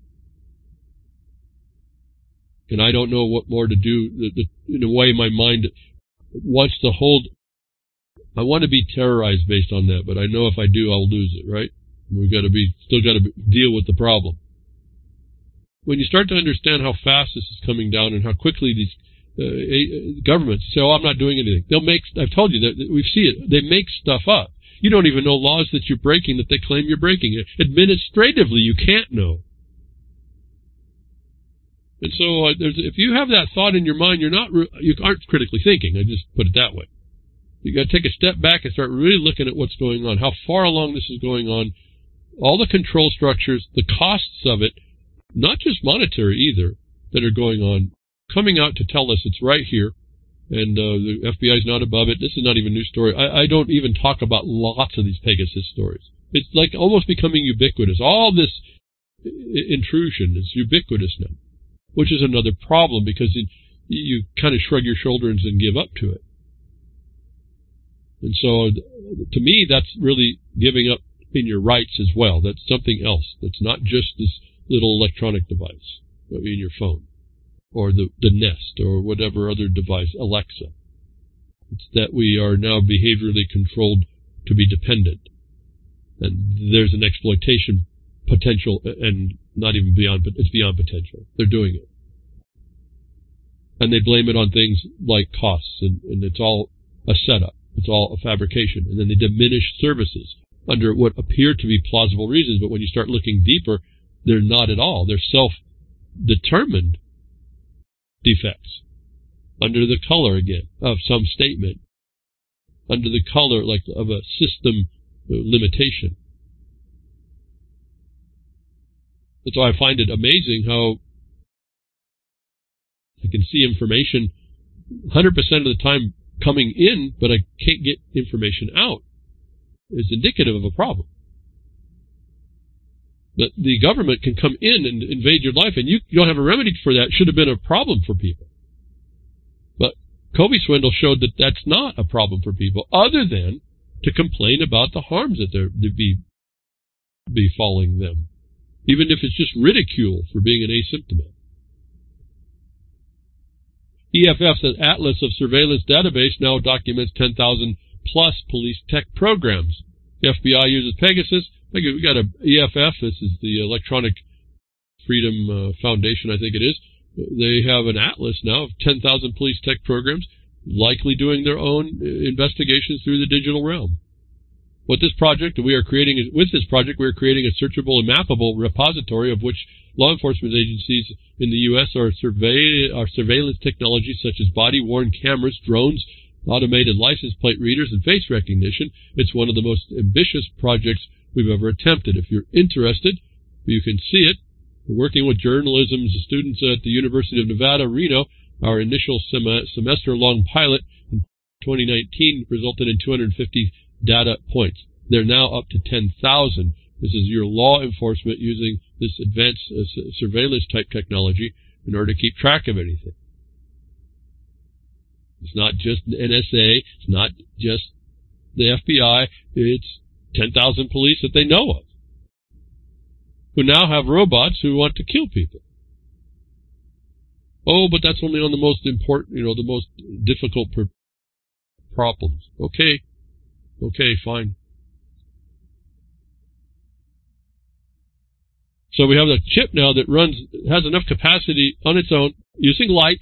And I don't know what more to do. The, the, in a way, my mind wants to hold. I want to be terrorized based on that, but I know if I do, I'll lose it, right? We've got to be, still got to deal with the problem. When you start to understand how fast this is coming down and how quickly these uh, governments say, oh, I'm not doing anything. They'll make, I've told you that we see it. They make stuff up. You don't even know laws that you're breaking that they claim you're breaking. Administratively, you can't know. And so uh, there's, if you have that thought in your mind, you're not, you aren't critically thinking. I just put it that way. You got to take a step back and start really looking at what's going on, how far along this is going on, all the control structures, the costs of it, not just monetary either, that are going on, coming out to tell us it's right here. and uh, the F B I is not above it. This is not even a new story. I, I don't even talk about lots of these Pegasus stories. It's like almost becoming ubiquitous. All this intrusion is ubiquitous now, which is another problem because it, you kind of shrug your shoulders and give up to it. And so, to me, that's really giving up in your rights as well. That's something else. That's not just this little electronic device in your phone or the, the Nest or whatever other device, Alexa. It's that we are now behaviorally controlled to be dependent. And there's an exploitation potential, and not even beyond, but it's beyond potential. They're doing it. And they blame it on things like costs, and, and it's all a setup. It's all a fabrication. And then they diminish services under what appear to be plausible reasons, but when you start looking deeper, they're not at all. They're self-determined defects. Under the color, again, of some statement. Under the color, like, of a system limitation. And so I find it amazing how I can see information one hundred percent of the time coming in, but I can't get information out. It's indicative of a problem. But the government can come in and invade your life, and you, you don't have a remedy for that. It should have been a problem for people. But Covey Swindle showed that that's not a problem for people, other than to complain about the harms that they're be befalling them, even if it's just ridicule for being an asymptomatic. E F F's Atlas of Surveillance Database now documents ten thousand plus police tech programs. The F B I uses Pegasus. We got a E F F. This is the Electronic Freedom uh, Foundation, I think it is. They have an atlas now of ten thousand police tech programs, likely doing their own investigations through the digital realm. What this project we are creating is, with this project, we are creating a searchable and mappable repository of which law enforcement agencies in the U S are, survey, are surveillance technologies such as body-worn cameras, drones, automated license plate readers, and face recognition. It's one of the most ambitious projects we've ever attempted. If you're interested, you can see it. We're working with journalism students at the University of Nevada, Reno. Our initial sem- semester-long pilot in twenty nineteen resulted in two hundred fifty data points. They're now up to ten thousand. This is your law enforcement using this advanced uh, surveillance-type technology in order to keep track of anything. It's not just the N S A. It's not just the F B I. It's ten thousand police that they know of, who now have robots who want to kill people. Oh, but that's only on the most important, you know, the most difficult pr- problems. Okay. Okay, fine. So we have a chip now that runs, has enough capacity on its own, using light,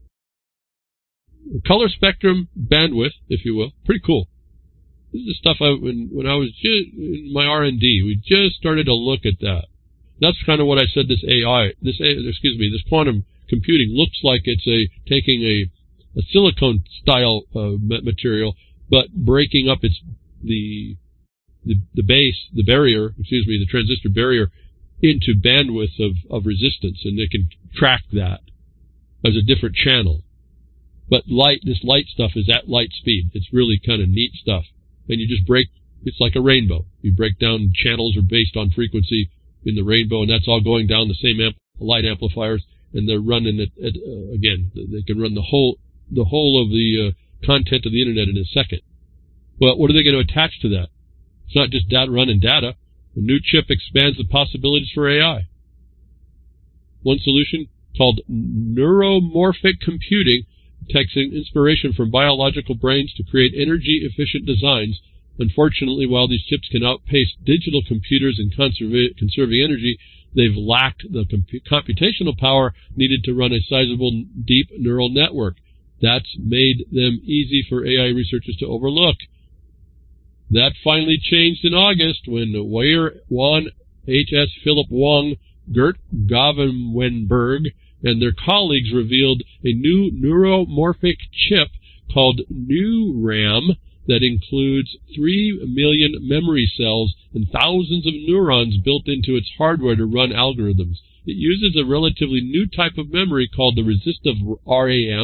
color spectrum bandwidth, if you will. Pretty cool. This is the stuff I, when, when I was just in my R and D, we just started to look at that. That's kind of what I said this A I, this, excuse me, this quantum computing looks like it's a taking a, a silicone style uh, material, but breaking up its the, the the base, the barrier, excuse me, the transistor barrier into bandwidth of, of resistance, and they can track that as a different channel. But light, this light stuff is at light speed. It's really kind of neat stuff. And you just break, it's like a rainbow. You break down channels are based on frequency in the rainbow, and that's all going down the same amp, light amplifiers, and they're running it, at, uh, again, they can run the whole the whole of the uh, content of the internet in a second. Well, what are they going to attach to that? It's not just data running data. The new chip expands the possibilities for A I. One solution, called neuromorphic computing, takes inspiration from biological brains to create energy-efficient designs. Unfortunately, while these chips can outpace digital computers in conserv- conserving energy, they've lacked the comp- computational power needed to run a sizable deep neural network. That's made them easy for A I researchers to overlook. That finally changed in August when Weir Wan, H S Philip Wang, Gert Gavenwenberg, and their colleagues revealed a new neuromorphic chip called NeuRAM that includes three million memory cells and thousands of neurons built into its hardware to run algorithms. It uses a relatively new type of memory called the resistive RAM, or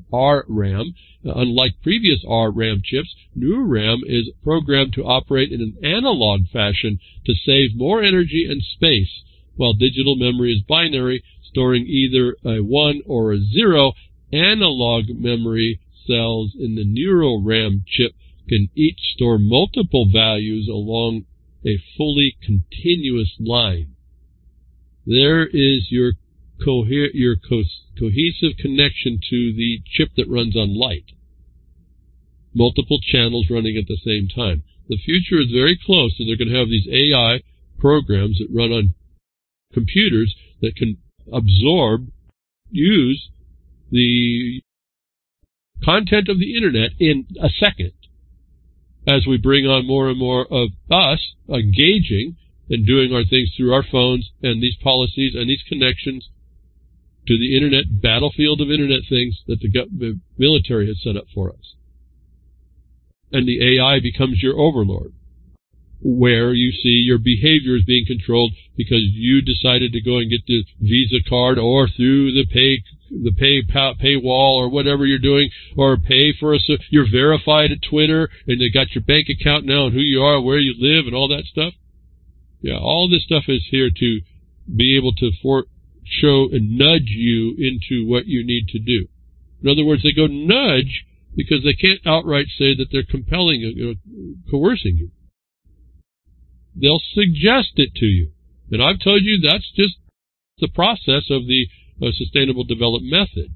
R RAM. Uh, unlike previous R RAM chips, new RAM is programmed to operate in an analog fashion to save more energy and space, while digital memory is binary, storing either a one or a zero. Analog memory cells in the neural RAM chip can each store multiple values along a fully continuous line. There is your cohe your co cohesive connection to the chip that runs on light. Multiple channels running at the same time. The future is very close, and they're going to have these A I programs that run on computers that can absorb, use the content of the internet in a second. As we bring on more and more of us engaging and doing our things through our phones and these policies and these connections to the internet battlefield of internet things that the military has set up for us. And the A I becomes your overlord, where you see your behavior is being controlled because you decided to go and get the Visa card, or through the pay the pay paywall or whatever you're doing, or pay for a you're verified at Twitter and they got your bank account now and who you are, where you live, and all that stuff. Yeah, all this stuff is here to be able to for, show and nudge you into what you need to do. In other words, they go nudge because they can't outright say that they're compelling, you know, coercing you. They'll suggest it to you. And I've told you that's just the process of the uh, sustainable development method.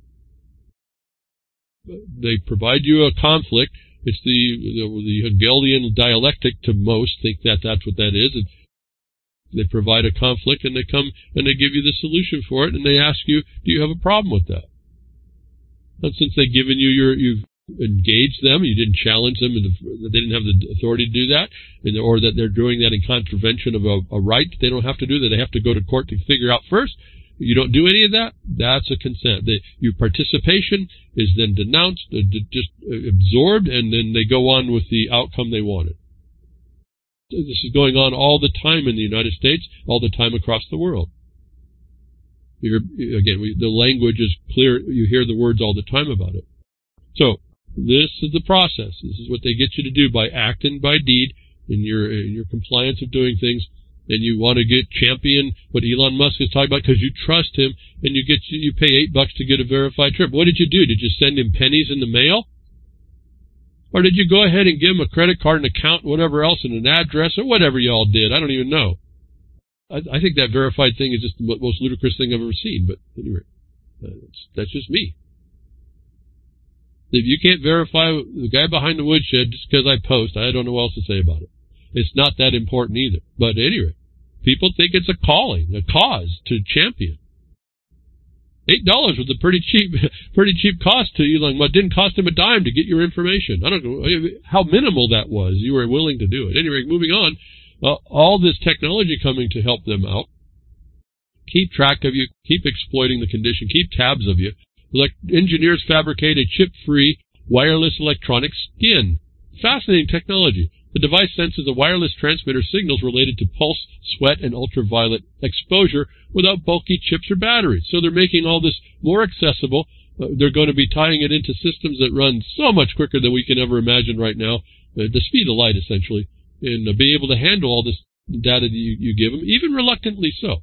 They provide you a conflict. It's the, the, the Hegelian dialectic to most think that that's what that is. It's, they provide a conflict and they come and they give you the solution for it, and they ask you, do you have a problem with that? And since they've given you your, you've engaged them, you didn't challenge them, and they didn't have the authority to do that, and, or that they're doing that in contravention of a, a right they don't have to do, that they have to go to court to figure out first. You don't do any of that, that's a consent. The, your participation is then denounced, uh, just absorbed, and then they go on with the outcome they wanted. This is going on all the time in the United States, all the time across the world. You're, again, we, the language is clear. You hear the words all the time about it. So this is the process. This is what they get you to do by act and by deed in your in your compliance of doing things. And you want to get champion what Elon Musk is talking about because you trust him, and you get you pay eight bucks to get a verified trip. What did you do? Did you send him pennies in the mail? Or did you go ahead and give him a credit card, an account, whatever else, and an address, or whatever you all did? I don't even know. I, I think that verified thing is just the most ludicrous thing I've ever seen. But anyway, that's, that's just me. If you can't verify the guy behind the woodshed just because I post, I don't know what else to say about it. It's not that important either. But anyway, people think it's a calling, a cause to champion. Eight dollars was a pretty cheap, pretty cheap cost to Elon Musk. It didn't cost him a dime to get your information. I don't know how minimal that was. You were willing to do it. Anyway, moving on. Uh, all this technology coming to help them out. Keep track of you. Keep exploiting the condition. Keep tabs of you. Elect engineers fabricate a chip-free wireless electronic skin. Fascinating technology. The device senses a wireless transmitter signals related to pulse, sweat, and ultraviolet exposure without bulky chips or batteries. So they're making all this more accessible. Uh, they're going to be tying it into systems that run so much quicker than we can ever imagine right now, uh, the speed of light, essentially, and uh, be able to handle all this data that you, you give them, even reluctantly so.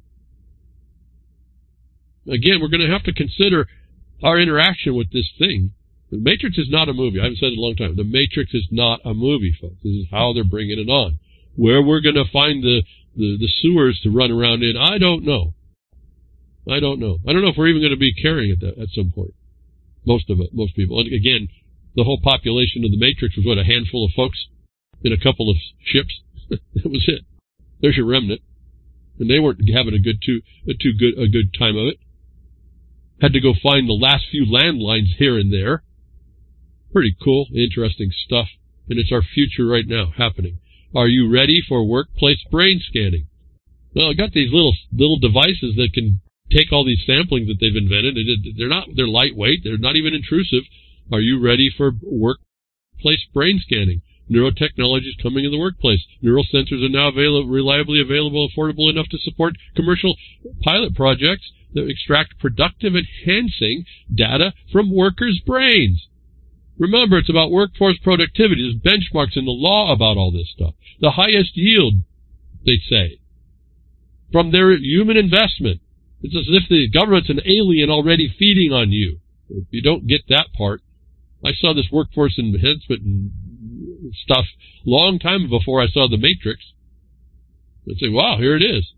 Again, we're going to have to consider our interaction with this thing. The Matrix is not a movie. I haven't said it in a long time. The Matrix is not a movie, folks. This is how they're bringing it on. Where we're going to find the, the, the sewers to run around in, I don't know. I don't know. I don't know if we're even going to be carrying it that, at some point. Most of it, most people. And again, the whole population of the Matrix was, what, a handful of folks in a couple of ships? That was it. There's your remnant. And they weren't having a good too, a too good, a good time of it. Had to go find the last few landlines here and there. Pretty cool, interesting stuff, and it's our future right now happening. Are you ready for workplace brain scanning? Well, I got these little little devices that can take all these samplings that they've invented. They're not they're lightweight. They're not even intrusive. Are you ready for workplace brain scanning? Neurotechnology is coming in the workplace. Neural sensors are now available, reliably available, affordable enough to support commercial pilot projects that extract productive enhancing data from workers' brains. Remember, it's about workforce productivity. There's benchmarks in the law about all this stuff. The highest yield, they say, from their human investment. It's as if the government's an alien already feeding on you. If you don't get that part, I saw this workforce enhancement stuff long time before I saw The Matrix. I'd say, wow, here it is.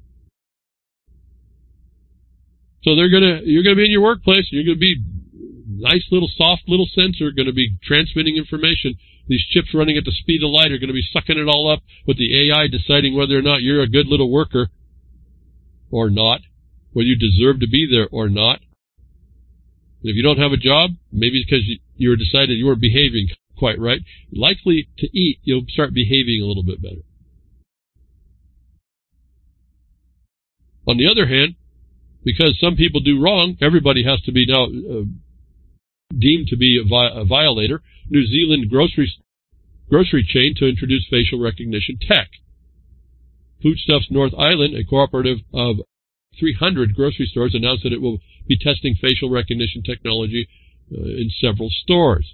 So they're gonna, you're gonna be in your workplace. You're gonna be nice little soft little sensor, going to be transmitting information. These chips running at the speed of light are going to be sucking it all up, with the A I deciding whether or not you're a good little worker or not, whether you deserve to be there or not. And if you don't have a job, maybe it's because you, you were decided you weren't behaving quite right, likely to eat, you'll start behaving a little bit better. On the other hand, because some people do wrong, everybody has to be now uh, deemed to be a, vi a violator. New Zealand grocery grocery chain to introduce facial recognition tech. Foodstuffs North Island, a cooperative of three hundred grocery stores, announced that it will be testing facial recognition technology uh, in several stores.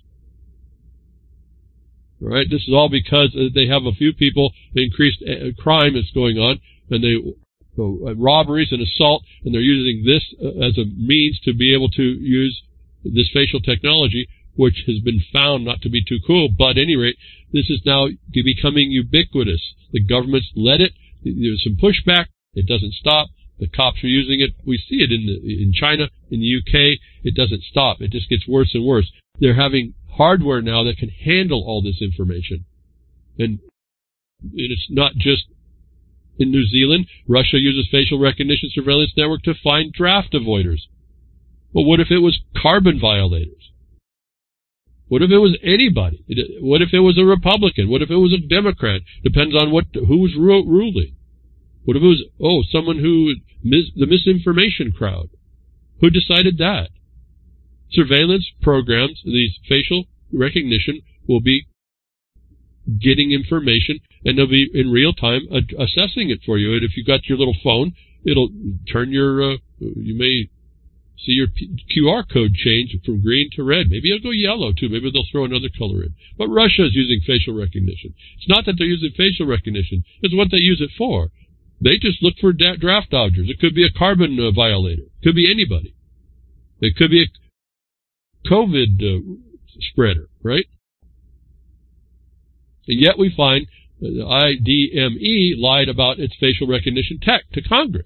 All right, this is all because uh, they have a few people, increased uh, crime is going on, and they uh, robberies and assault, and they're using this uh, as a means to be able to use this facial technology, which has been found not to be too cool. But at any rate, this is now becoming ubiquitous. The government's let it. There's some pushback. It doesn't stop. The cops are using it. We see it in the, in China, in the U K. It doesn't stop. It just gets worse and worse. They're having hardware now that can handle all this information. And it's not just in New Zealand. Russia uses facial recognition surveillance network to find draft avoiders. But what if it was carbon violators? What if it was anybody? What if it was a Republican? What if it was a Democrat? Depends on what who was ru ruling. What if it was, oh, someone who, mis the misinformation crowd? Who decided that? Surveillance programs, these facial recognition, will be getting information, and they'll be in real time assessing it for you. And if you've got your little phone, it'll turn your, uh, you may see your Q R code change from green to red. Maybe it'll go yellow, too. Maybe they'll throw another color in. But Russia is using facial recognition. It's not that they're using facial recognition. It's what they use it for. They just look for draft dodgers. It could be a carbon uh, violator. It could be anybody. It could be a COVID uh, spreader, right? And yet we find the I D M E lied about its facial recognition tech to Congress.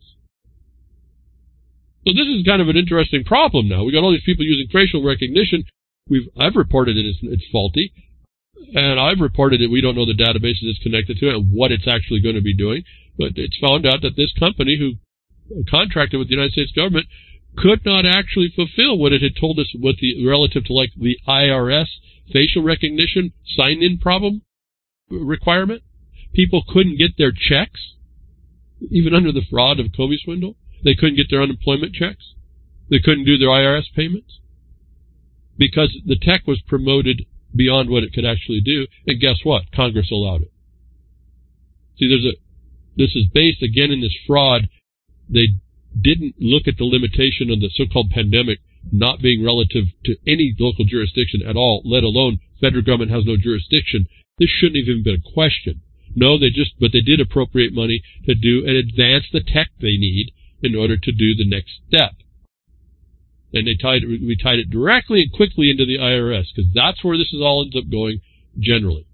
So this is kind of an interesting problem now. We got all these people using facial recognition. We've I've reported it as it's faulty, and I've reported it. We don't know the databases it's connected to and what it's actually going to be doing. But it's found out that this company who contracted with the United States government could not actually fulfill what it had told us with the relative to like the I R S facial recognition sign-in problem requirement. People couldn't get their checks, even under the fraud of Covey swindle. They couldn't get their unemployment checks. They couldn't do their I R S payments because the tech was promoted beyond what it could actually do. And guess what? Congress allowed it. See, there's a This is based, again, in this fraud. They didn't look at the limitation of the so-called pandemic not being relative to any local jurisdiction at all, let alone federal government has no jurisdiction. This shouldn't have even been a question. No, they just, but they did appropriate money to do and advance the tech they need in order to do the next step. And they tied, we tied it directly and quickly into the I R S, because that's where this is all ends up going generally.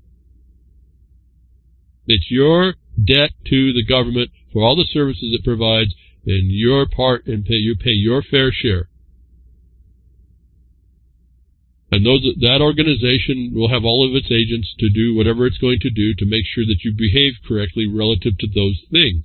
It's your debt to the government for all the services it provides, and your part, and pay, you pay your fair share. And those that organization will have all of its agents to do whatever it's going to do to make sure that you behave correctly relative to those things.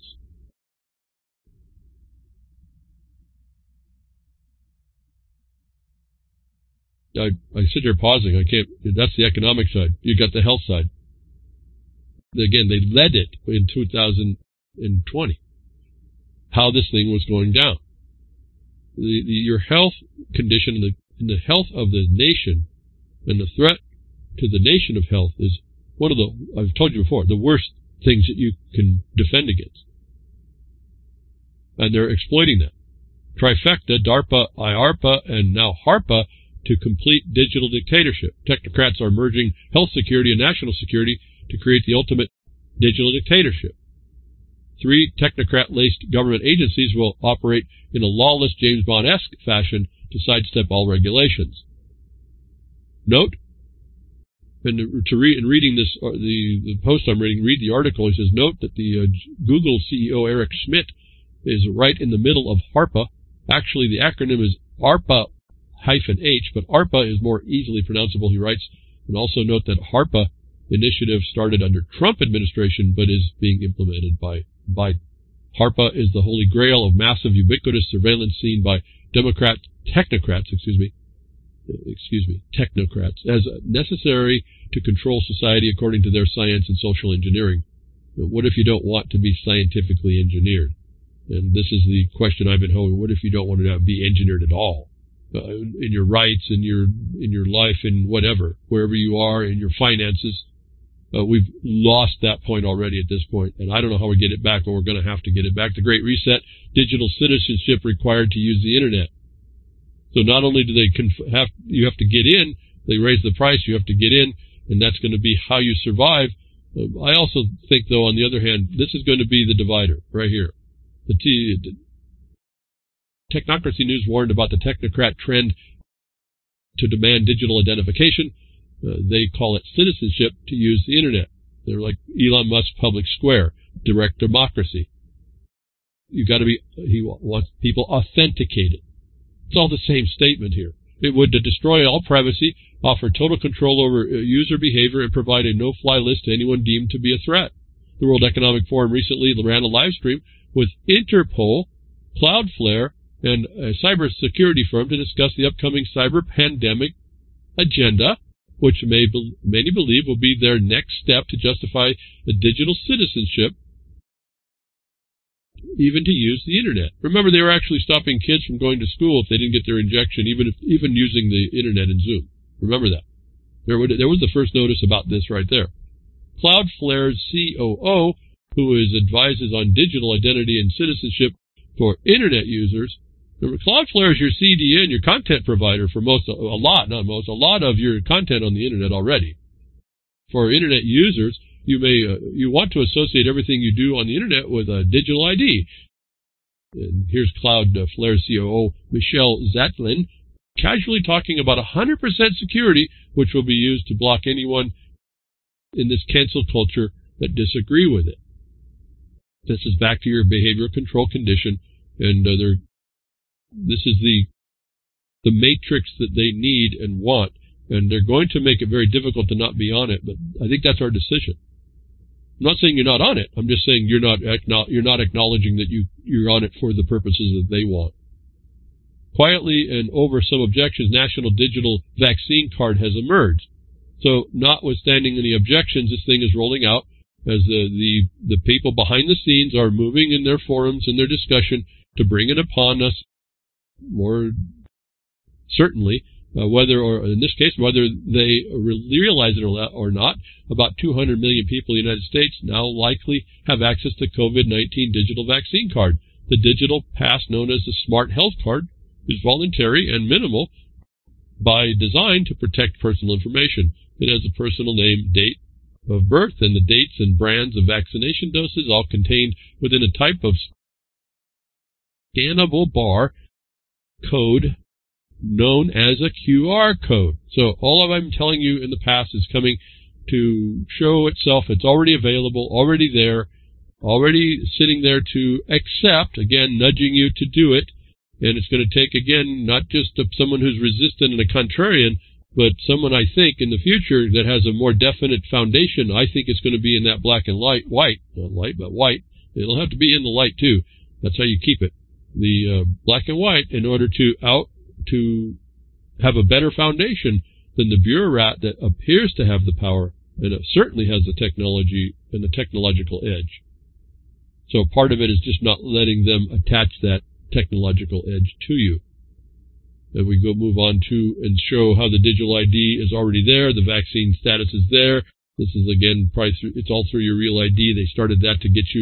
I, I sit here pausing. I can't. That's the economic side. You got the health side. Again, they led it in two thousand twenty, how this thing was going down. The, the, your health condition and the, and the health of the nation and the threat to the nation of health is one of the, I've told you before, the worst things that you can defend against. And they're exploiting that. trifecta, DARPA, IARPA, and now HARPA, to complete digital dictatorship. Technocrats are merging health security and national security to create the ultimate digital dictatorship. Three technocrat-laced government agencies will operate in a lawless James Bond-esque fashion to sidestep all regulations. Note, and to read, in reading this, uh, the, the post I'm reading, read the article, he says, note that the uh, Google C E O Eric Schmidt is right in the middle of HARPA. Actually, the acronym is ARPA-H, but ARPA is more easily pronounceable, he writes. And also note that HARPA initiative started under Trump administration, but is being implemented by Biden. HARPA is the holy grail of massive ubiquitous surveillance seen by Democrat technocrats, excuse me, excuse me, technocrats, as necessary to control society according to their science and social engineering. What if you don't want to be scientifically engineered? And this is the question I've been holding. What if you don't want to be engineered at all? Uh, in your rights, in your in your life, in whatever, wherever you are, in your finances. Uh, we've lost that point already at this point, and I don't know how we get it back, but we're going to have to get it back. The Great Reset, digital citizenship required to use the Internet. So not only do they conf- have you have to get in, they raise the price, you have to get in, and that's going to be how you survive. Uh, I also think, though, on the other hand, this is going to be the divider right here. The, t- the Technocracy News warned about the technocrat trend to demand digital identification. Uh, they call it citizenship to use the Internet. They're like Elon Musk's public square, direct democracy. You've got to be, he wants people authenticated. It's all the same statement here. It would to destroy all privacy, offer total control over user behavior, and provide a no-fly list to anyone deemed to be a threat. The World Economic Forum recently ran a live stream with Interpol, Cloudflare, and a cybersecurity firm to discuss the upcoming cyber pandemic agenda, which may be, many believe will be their next step to justify a digital citizenship, even to use the Internet. Remember, they were actually stopping kids from going to school if they didn't get their injection, even if, even using the Internet and Zoom. Remember that. There, would, there was the first notice about this right there. Cloudflare's C O O, who is advises on digital identity and citizenship for Internet users. Remember, Cloudflare is your C D N, your content provider for most, a lot, not most, a lot of your content on the Internet already. For Internet users, you may uh, you want to associate everything you do on the Internet with a digital I D. And here's Cloudflare C O O Michelle Zatlyn casually talking about one hundred percent security, which will be used to block anyone in this cancel culture that disagree with it. This is back to your behavioral control condition, and uh, they're This is the the matrix that they need and want, and they're going to make it very difficult to not be on it. But I think that's our decision. I'm not saying you're not on it. I'm just saying you're not you're not acknowledging that you you're on it for the purposes that they want. Quietly and over some objections, National Digital Vaccine Card has emerged. So, notwithstanding any objections, this thing is rolling out as the the the people behind the scenes are moving in their forums and their discussion to bring it upon us. More certainly, uh, whether, or in this case, whether they realize it or not, about two hundred million people in the United States now likely have access to COVID nineteen digital vaccine card. The digital pass, known as the Smart Health Card, is voluntary and minimal by design to protect personal information. It has a personal name, date of birth, and the dates and brands of vaccination doses, all contained within a type of scannable bar code known as a Q R code. So all of I'm telling you in the past is coming to show itself. It's already available, already there, already sitting there to accept, again, nudging you to do it. And it's going to take, again, not just someone who's resistant and a contrarian, but someone, I think, in the future that has a more definite foundation. I think it's going to be in that black and light, white, not light, but white. It'll have to be in the light, too. That's how you keep it. The uh, black and white, in order to out to have a better foundation than the bureaucrat that appears to have the power, and it certainly has the technology and the technological edge. So part of it is just not letting them attach that technological edge to you. And we go move on to and show how the digital I D is already there. The vaccine status is there. This is, again, probably through, it's all through your real I D. They started that to get you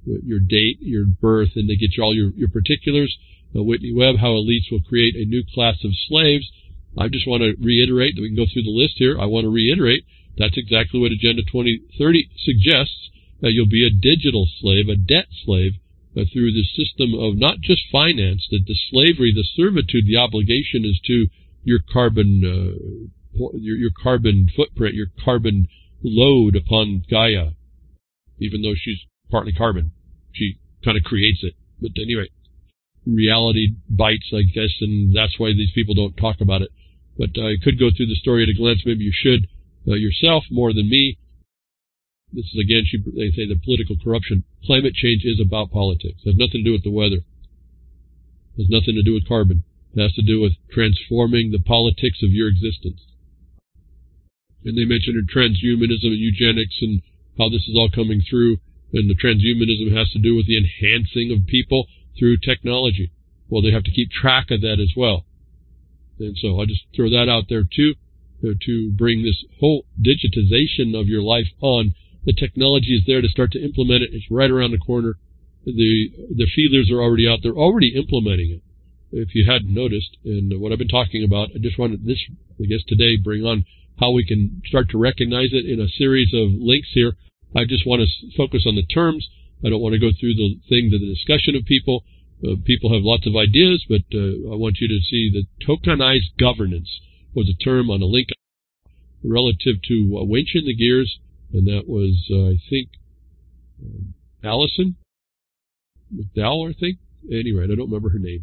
your date, your birth, and they get you all your, your particulars. Uh, Whitney Webb, How Elites Will Create a New Class of Slaves. I just want to reiterate that we can go through the list here. I want to reiterate that's exactly what Agenda twenty thirty suggests. Uh, you'll be a digital slave, a debt slave, uh, through the system of not just finance, that the slavery, the servitude, the obligation is to your carbon, uh, your, your carbon footprint, your carbon load upon Gaia. Even though she's partly carbon, she kind of creates it. But anyway, reality bites, I guess, and that's why these people don't talk about it. But I could go through the story at a glance. Maybe you should uh, yourself more than me. This is, again, she, they say the political corruption. Climate change is about politics. It has nothing to do with the weather. It has nothing to do with carbon. It has to do with transforming the politics of your existence. And they mentioned transhumanism and eugenics and how this is all coming through. And the transhumanism has to do with the enhancing of people through technology. Well, they have to keep track of that as well. And so I'll just throw that out there too, to bring this whole digitization of your life on. The technology is there to start to implement it. It's right around the corner. The the feelers are already out there, already implementing it. If you hadn't noticed, and what I've been talking about, I just wanted this, I guess today, bring on how we can start to recognize it in a series of links here. I just want to focus on the terms. I don't want to go through the thing, the discussion of people. Uh, people have lots of ideas, but uh, I want you to see that tokenized governance was a term on a link relative to a winch in the gears, and that was, uh, I think, um, Allison McDowell, I think. Anyway, I don't remember her name.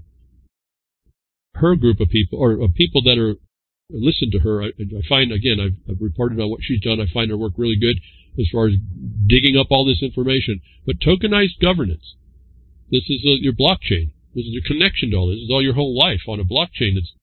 Her group of people, or uh, people that are listen to her, I, I find, again, I've, I've reported on what she's done. I find her work really good as far as digging up all this information. But tokenized governance, this is uh, your blockchain. This is your connection to all this. This is all your whole life on a blockchain that's,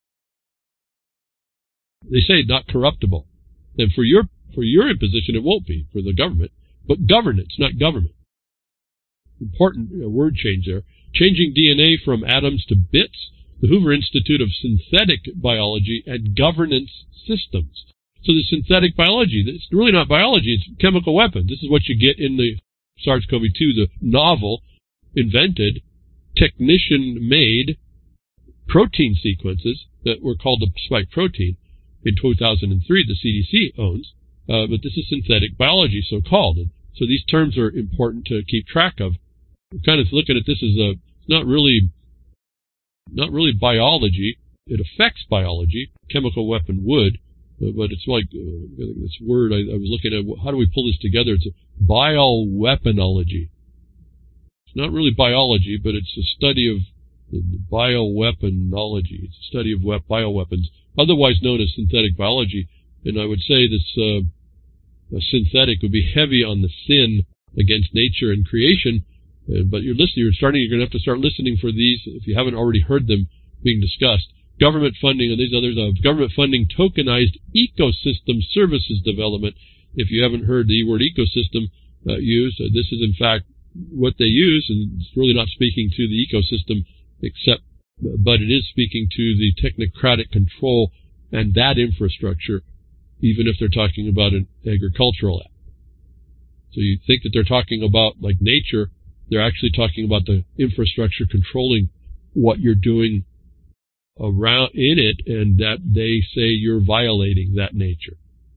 they say, not corruptible. And for your for your imposition, it won't be for the government, but governance, not government. Important uh, word change there. Changing D N A from atoms to bits. The Hoover Institute of Synthetic Biology and Governance Systems. So the synthetic biology, it's really not biology, it's chemical weapons. This is what you get in the SARS CoV two, the novel, invented, technician-made protein sequences that were called the spike protein in two thousand three, the C D C owns. Uh, but this is synthetic biology, so-called. And so these terms are important to keep track of. We're kind of looking at this as a, it's not really... Not really biology. It affects biology. Chemical weapon would, uh, but it's like uh, this word I, I was looking at. How do we pull this together? It's a bioweaponology. It's not really biology, but it's a study of bioweaponology. It's a study of wep- bioweapons, otherwise known as synthetic biology. And I would say this uh, synthetic would be heavy on the sin against nature and creation. Uh, but you're listening, you're starting, you're going to have to start listening for these if you haven't already heard them being discussed. Government funding and these others, uh, government funding tokenized ecosystem services development. If you haven't heard the word ecosystem uh, used, uh, this is in fact what they use, and it's really not speaking to the ecosystem, except, but it is speaking to the technocratic control and that infrastructure, even if they're talking about an agricultural act. So you think that they're talking about like nature. They're actually talking about the infrastructure controlling what you're doing around in it, and that they say you're violating that nature.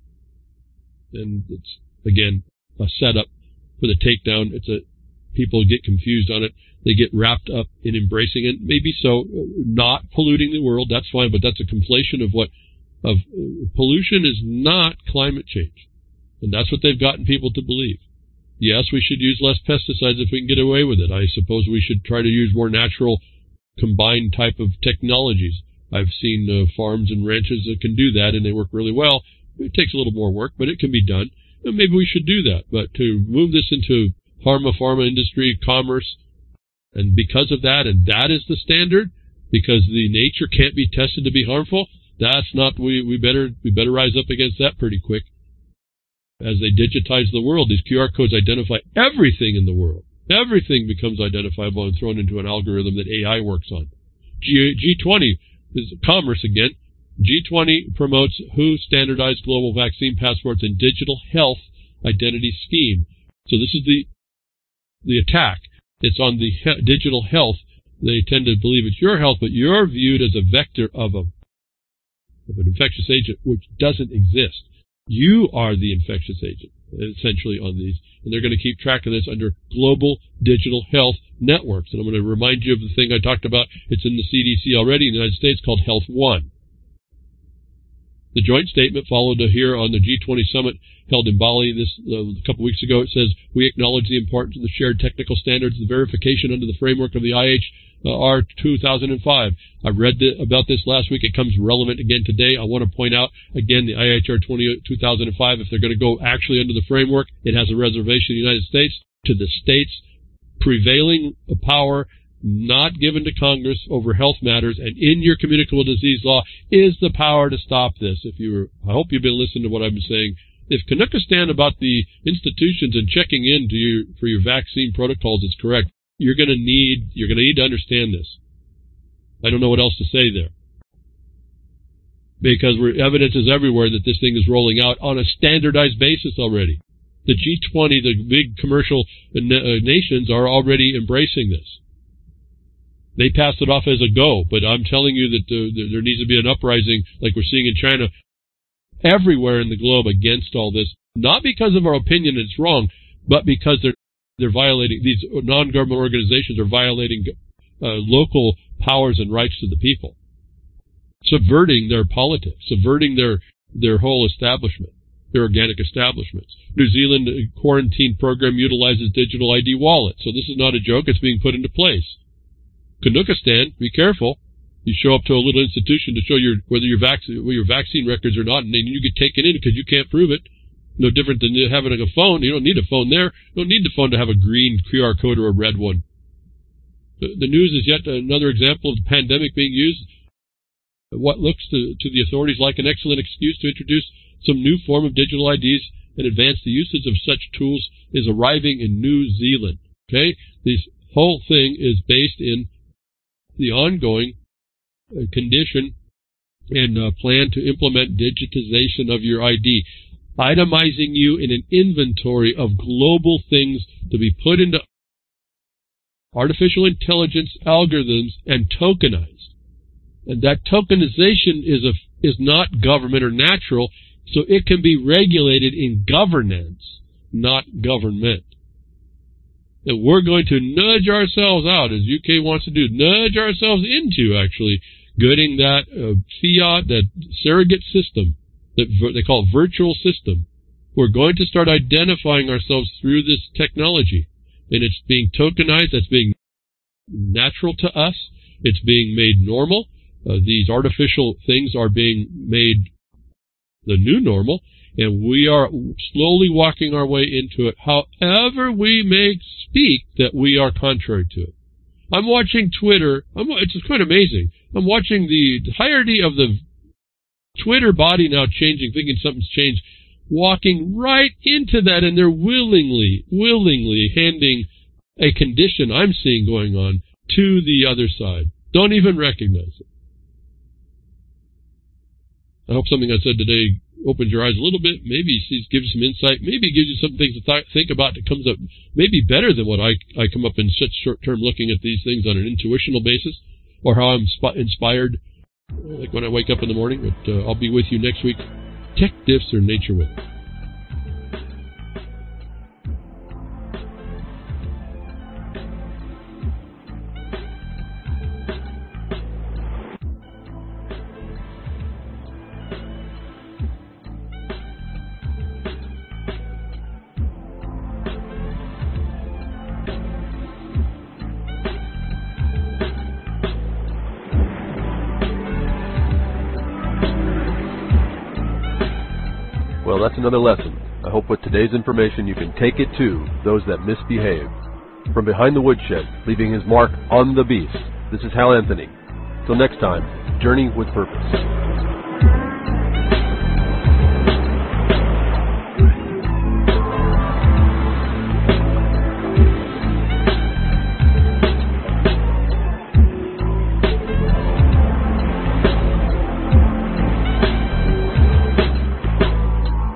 And it's, again, a setup for the takedown. It's a, people get confused on it. They get wrapped up in embracing it. Maybe so, not polluting the world, that's fine, but that's a conflation of what, of uh, pollution is not climate change. And that's what they've gotten people to believe. Yes, we should use less pesticides if we can get away with it. I suppose we should try to use more natural combined type of technologies. I've seen uh, farms and ranches that can do that, and they work really well. It takes a little more work, but it can be done. And maybe we should do that. But to move this into pharma, pharma industry, commerce, and because of that, and that is the standard, because the nature can't be tested to be harmful, that's not, we, we better we better rise up against that pretty quick. As they digitize the world, these Q R codes identify everything in the world. Everything becomes identifiable and thrown into an algorithm that A I works on. G- G20 is commerce again. G twenty promotes W H O standardized global vaccine passports and digital health identity scheme. So this is the the attack. It's on the he- digital health. They tend to believe it's your health, but you're viewed as a vector of, a, of an infectious agent which doesn't exist. You are the infectious agent, essentially, on these. And they're going to keep track of this under global digital health networks. And I'm going to remind you of the thing I talked about. It's in the C D C already in the United States called Health One. The joint statement followed here on the G twenty summit held in Bali this uh, a couple weeks ago. It says, we acknowledge the importance of the shared technical standards and verification under the framework of the I H R two thousand five. I read the, about this last week. It comes relevant again today. I want to point out, again, the I H R two thousand five, if they're going to go actually under the framework, it has a reservation in the United States to the states' prevailing power not given to Congress over health matters, and in your communicable disease law is the power to stop this. If you were, I hope you've been listening to what I've been saying. If Canuckistan about the institutions and checking in to your, for your vaccine protocols is correct, you're going to need you're going to need to understand this. I don't know what else to say there, because we're, evidence is everywhere that this thing is rolling out on a standardized basis already. The G twenty, the big commercial na- nations, are already embracing this. They pass it off as a go, but I'm telling you that the, the, there needs to be an uprising like we're seeing in China everywhere in the globe against all this, not because of our opinion it's wrong, but because they're they're violating, these non-government organizations are violating uh, local powers and rights to the people, subverting their politics, subverting their, their whole establishment, their organic establishments. New Zealand quarantine program utilizes digital I D wallets, so this is not a joke, it's being put into place. Canuckistan, be careful. You show up to a little institution to show your whether your vaccine your vaccine records or not, and then you get taken in because you can't prove it. No different than having a phone. You don't need a phone there. You don't need the phone to have a green Q R code or a red one. The, the news is yet another example of the pandemic being used. What looks to, to the authorities like an excellent excuse to introduce some new form of digital I Ds and advance the usage of such tools is arriving in New Zealand. Okay, this whole thing is based in the ongoing uh, condition and uh, plan to implement digitization of your I D, itemizing you in an inventory of global things to be put into artificial intelligence algorithms and tokenized. And that tokenization is a, is not government or natural, so it can be regulated in governance, not government. And we're going to nudge ourselves out, as U K wants to do, nudge ourselves into actually getting that uh, fiat, that surrogate system, that they call virtual system. We're going to start identifying ourselves through this technology. And it's being tokenized, that's being natural to us, it's being made normal. Uh, these artificial things are being made the new normal, and we are slowly walking our way into it. However we may speak that we are contrary to it. I'm watching Twitter. I'm, it's quite amazing. I'm watching the entirety of the Twitter body now changing, thinking something's changed, walking right into that, and they're willingly, willingly handing a condition I'm seeing going on to the other side. Don't even recognize it. I hope something I said today opens your eyes a little bit, maybe gives you some insight, maybe gives you some things to th- think about that comes up maybe better than what I, I come up in such short term looking at these things on an intuitional basis, or how I'm sp- inspired, like when I wake up in the morning. But uh, I'll be with you next week. Tech Diffs or Nature With. Well, that's another lesson. I hope with today's information you can take it to those that misbehave. From behind the woodshed, leaving his mark on the beast, this is Hal Anthony. Till next time, journey with purpose.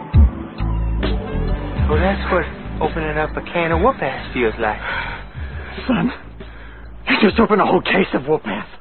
Well, that's what opening up a can of whoop-ass feels like. Son, you just opened a whole case of Warpath.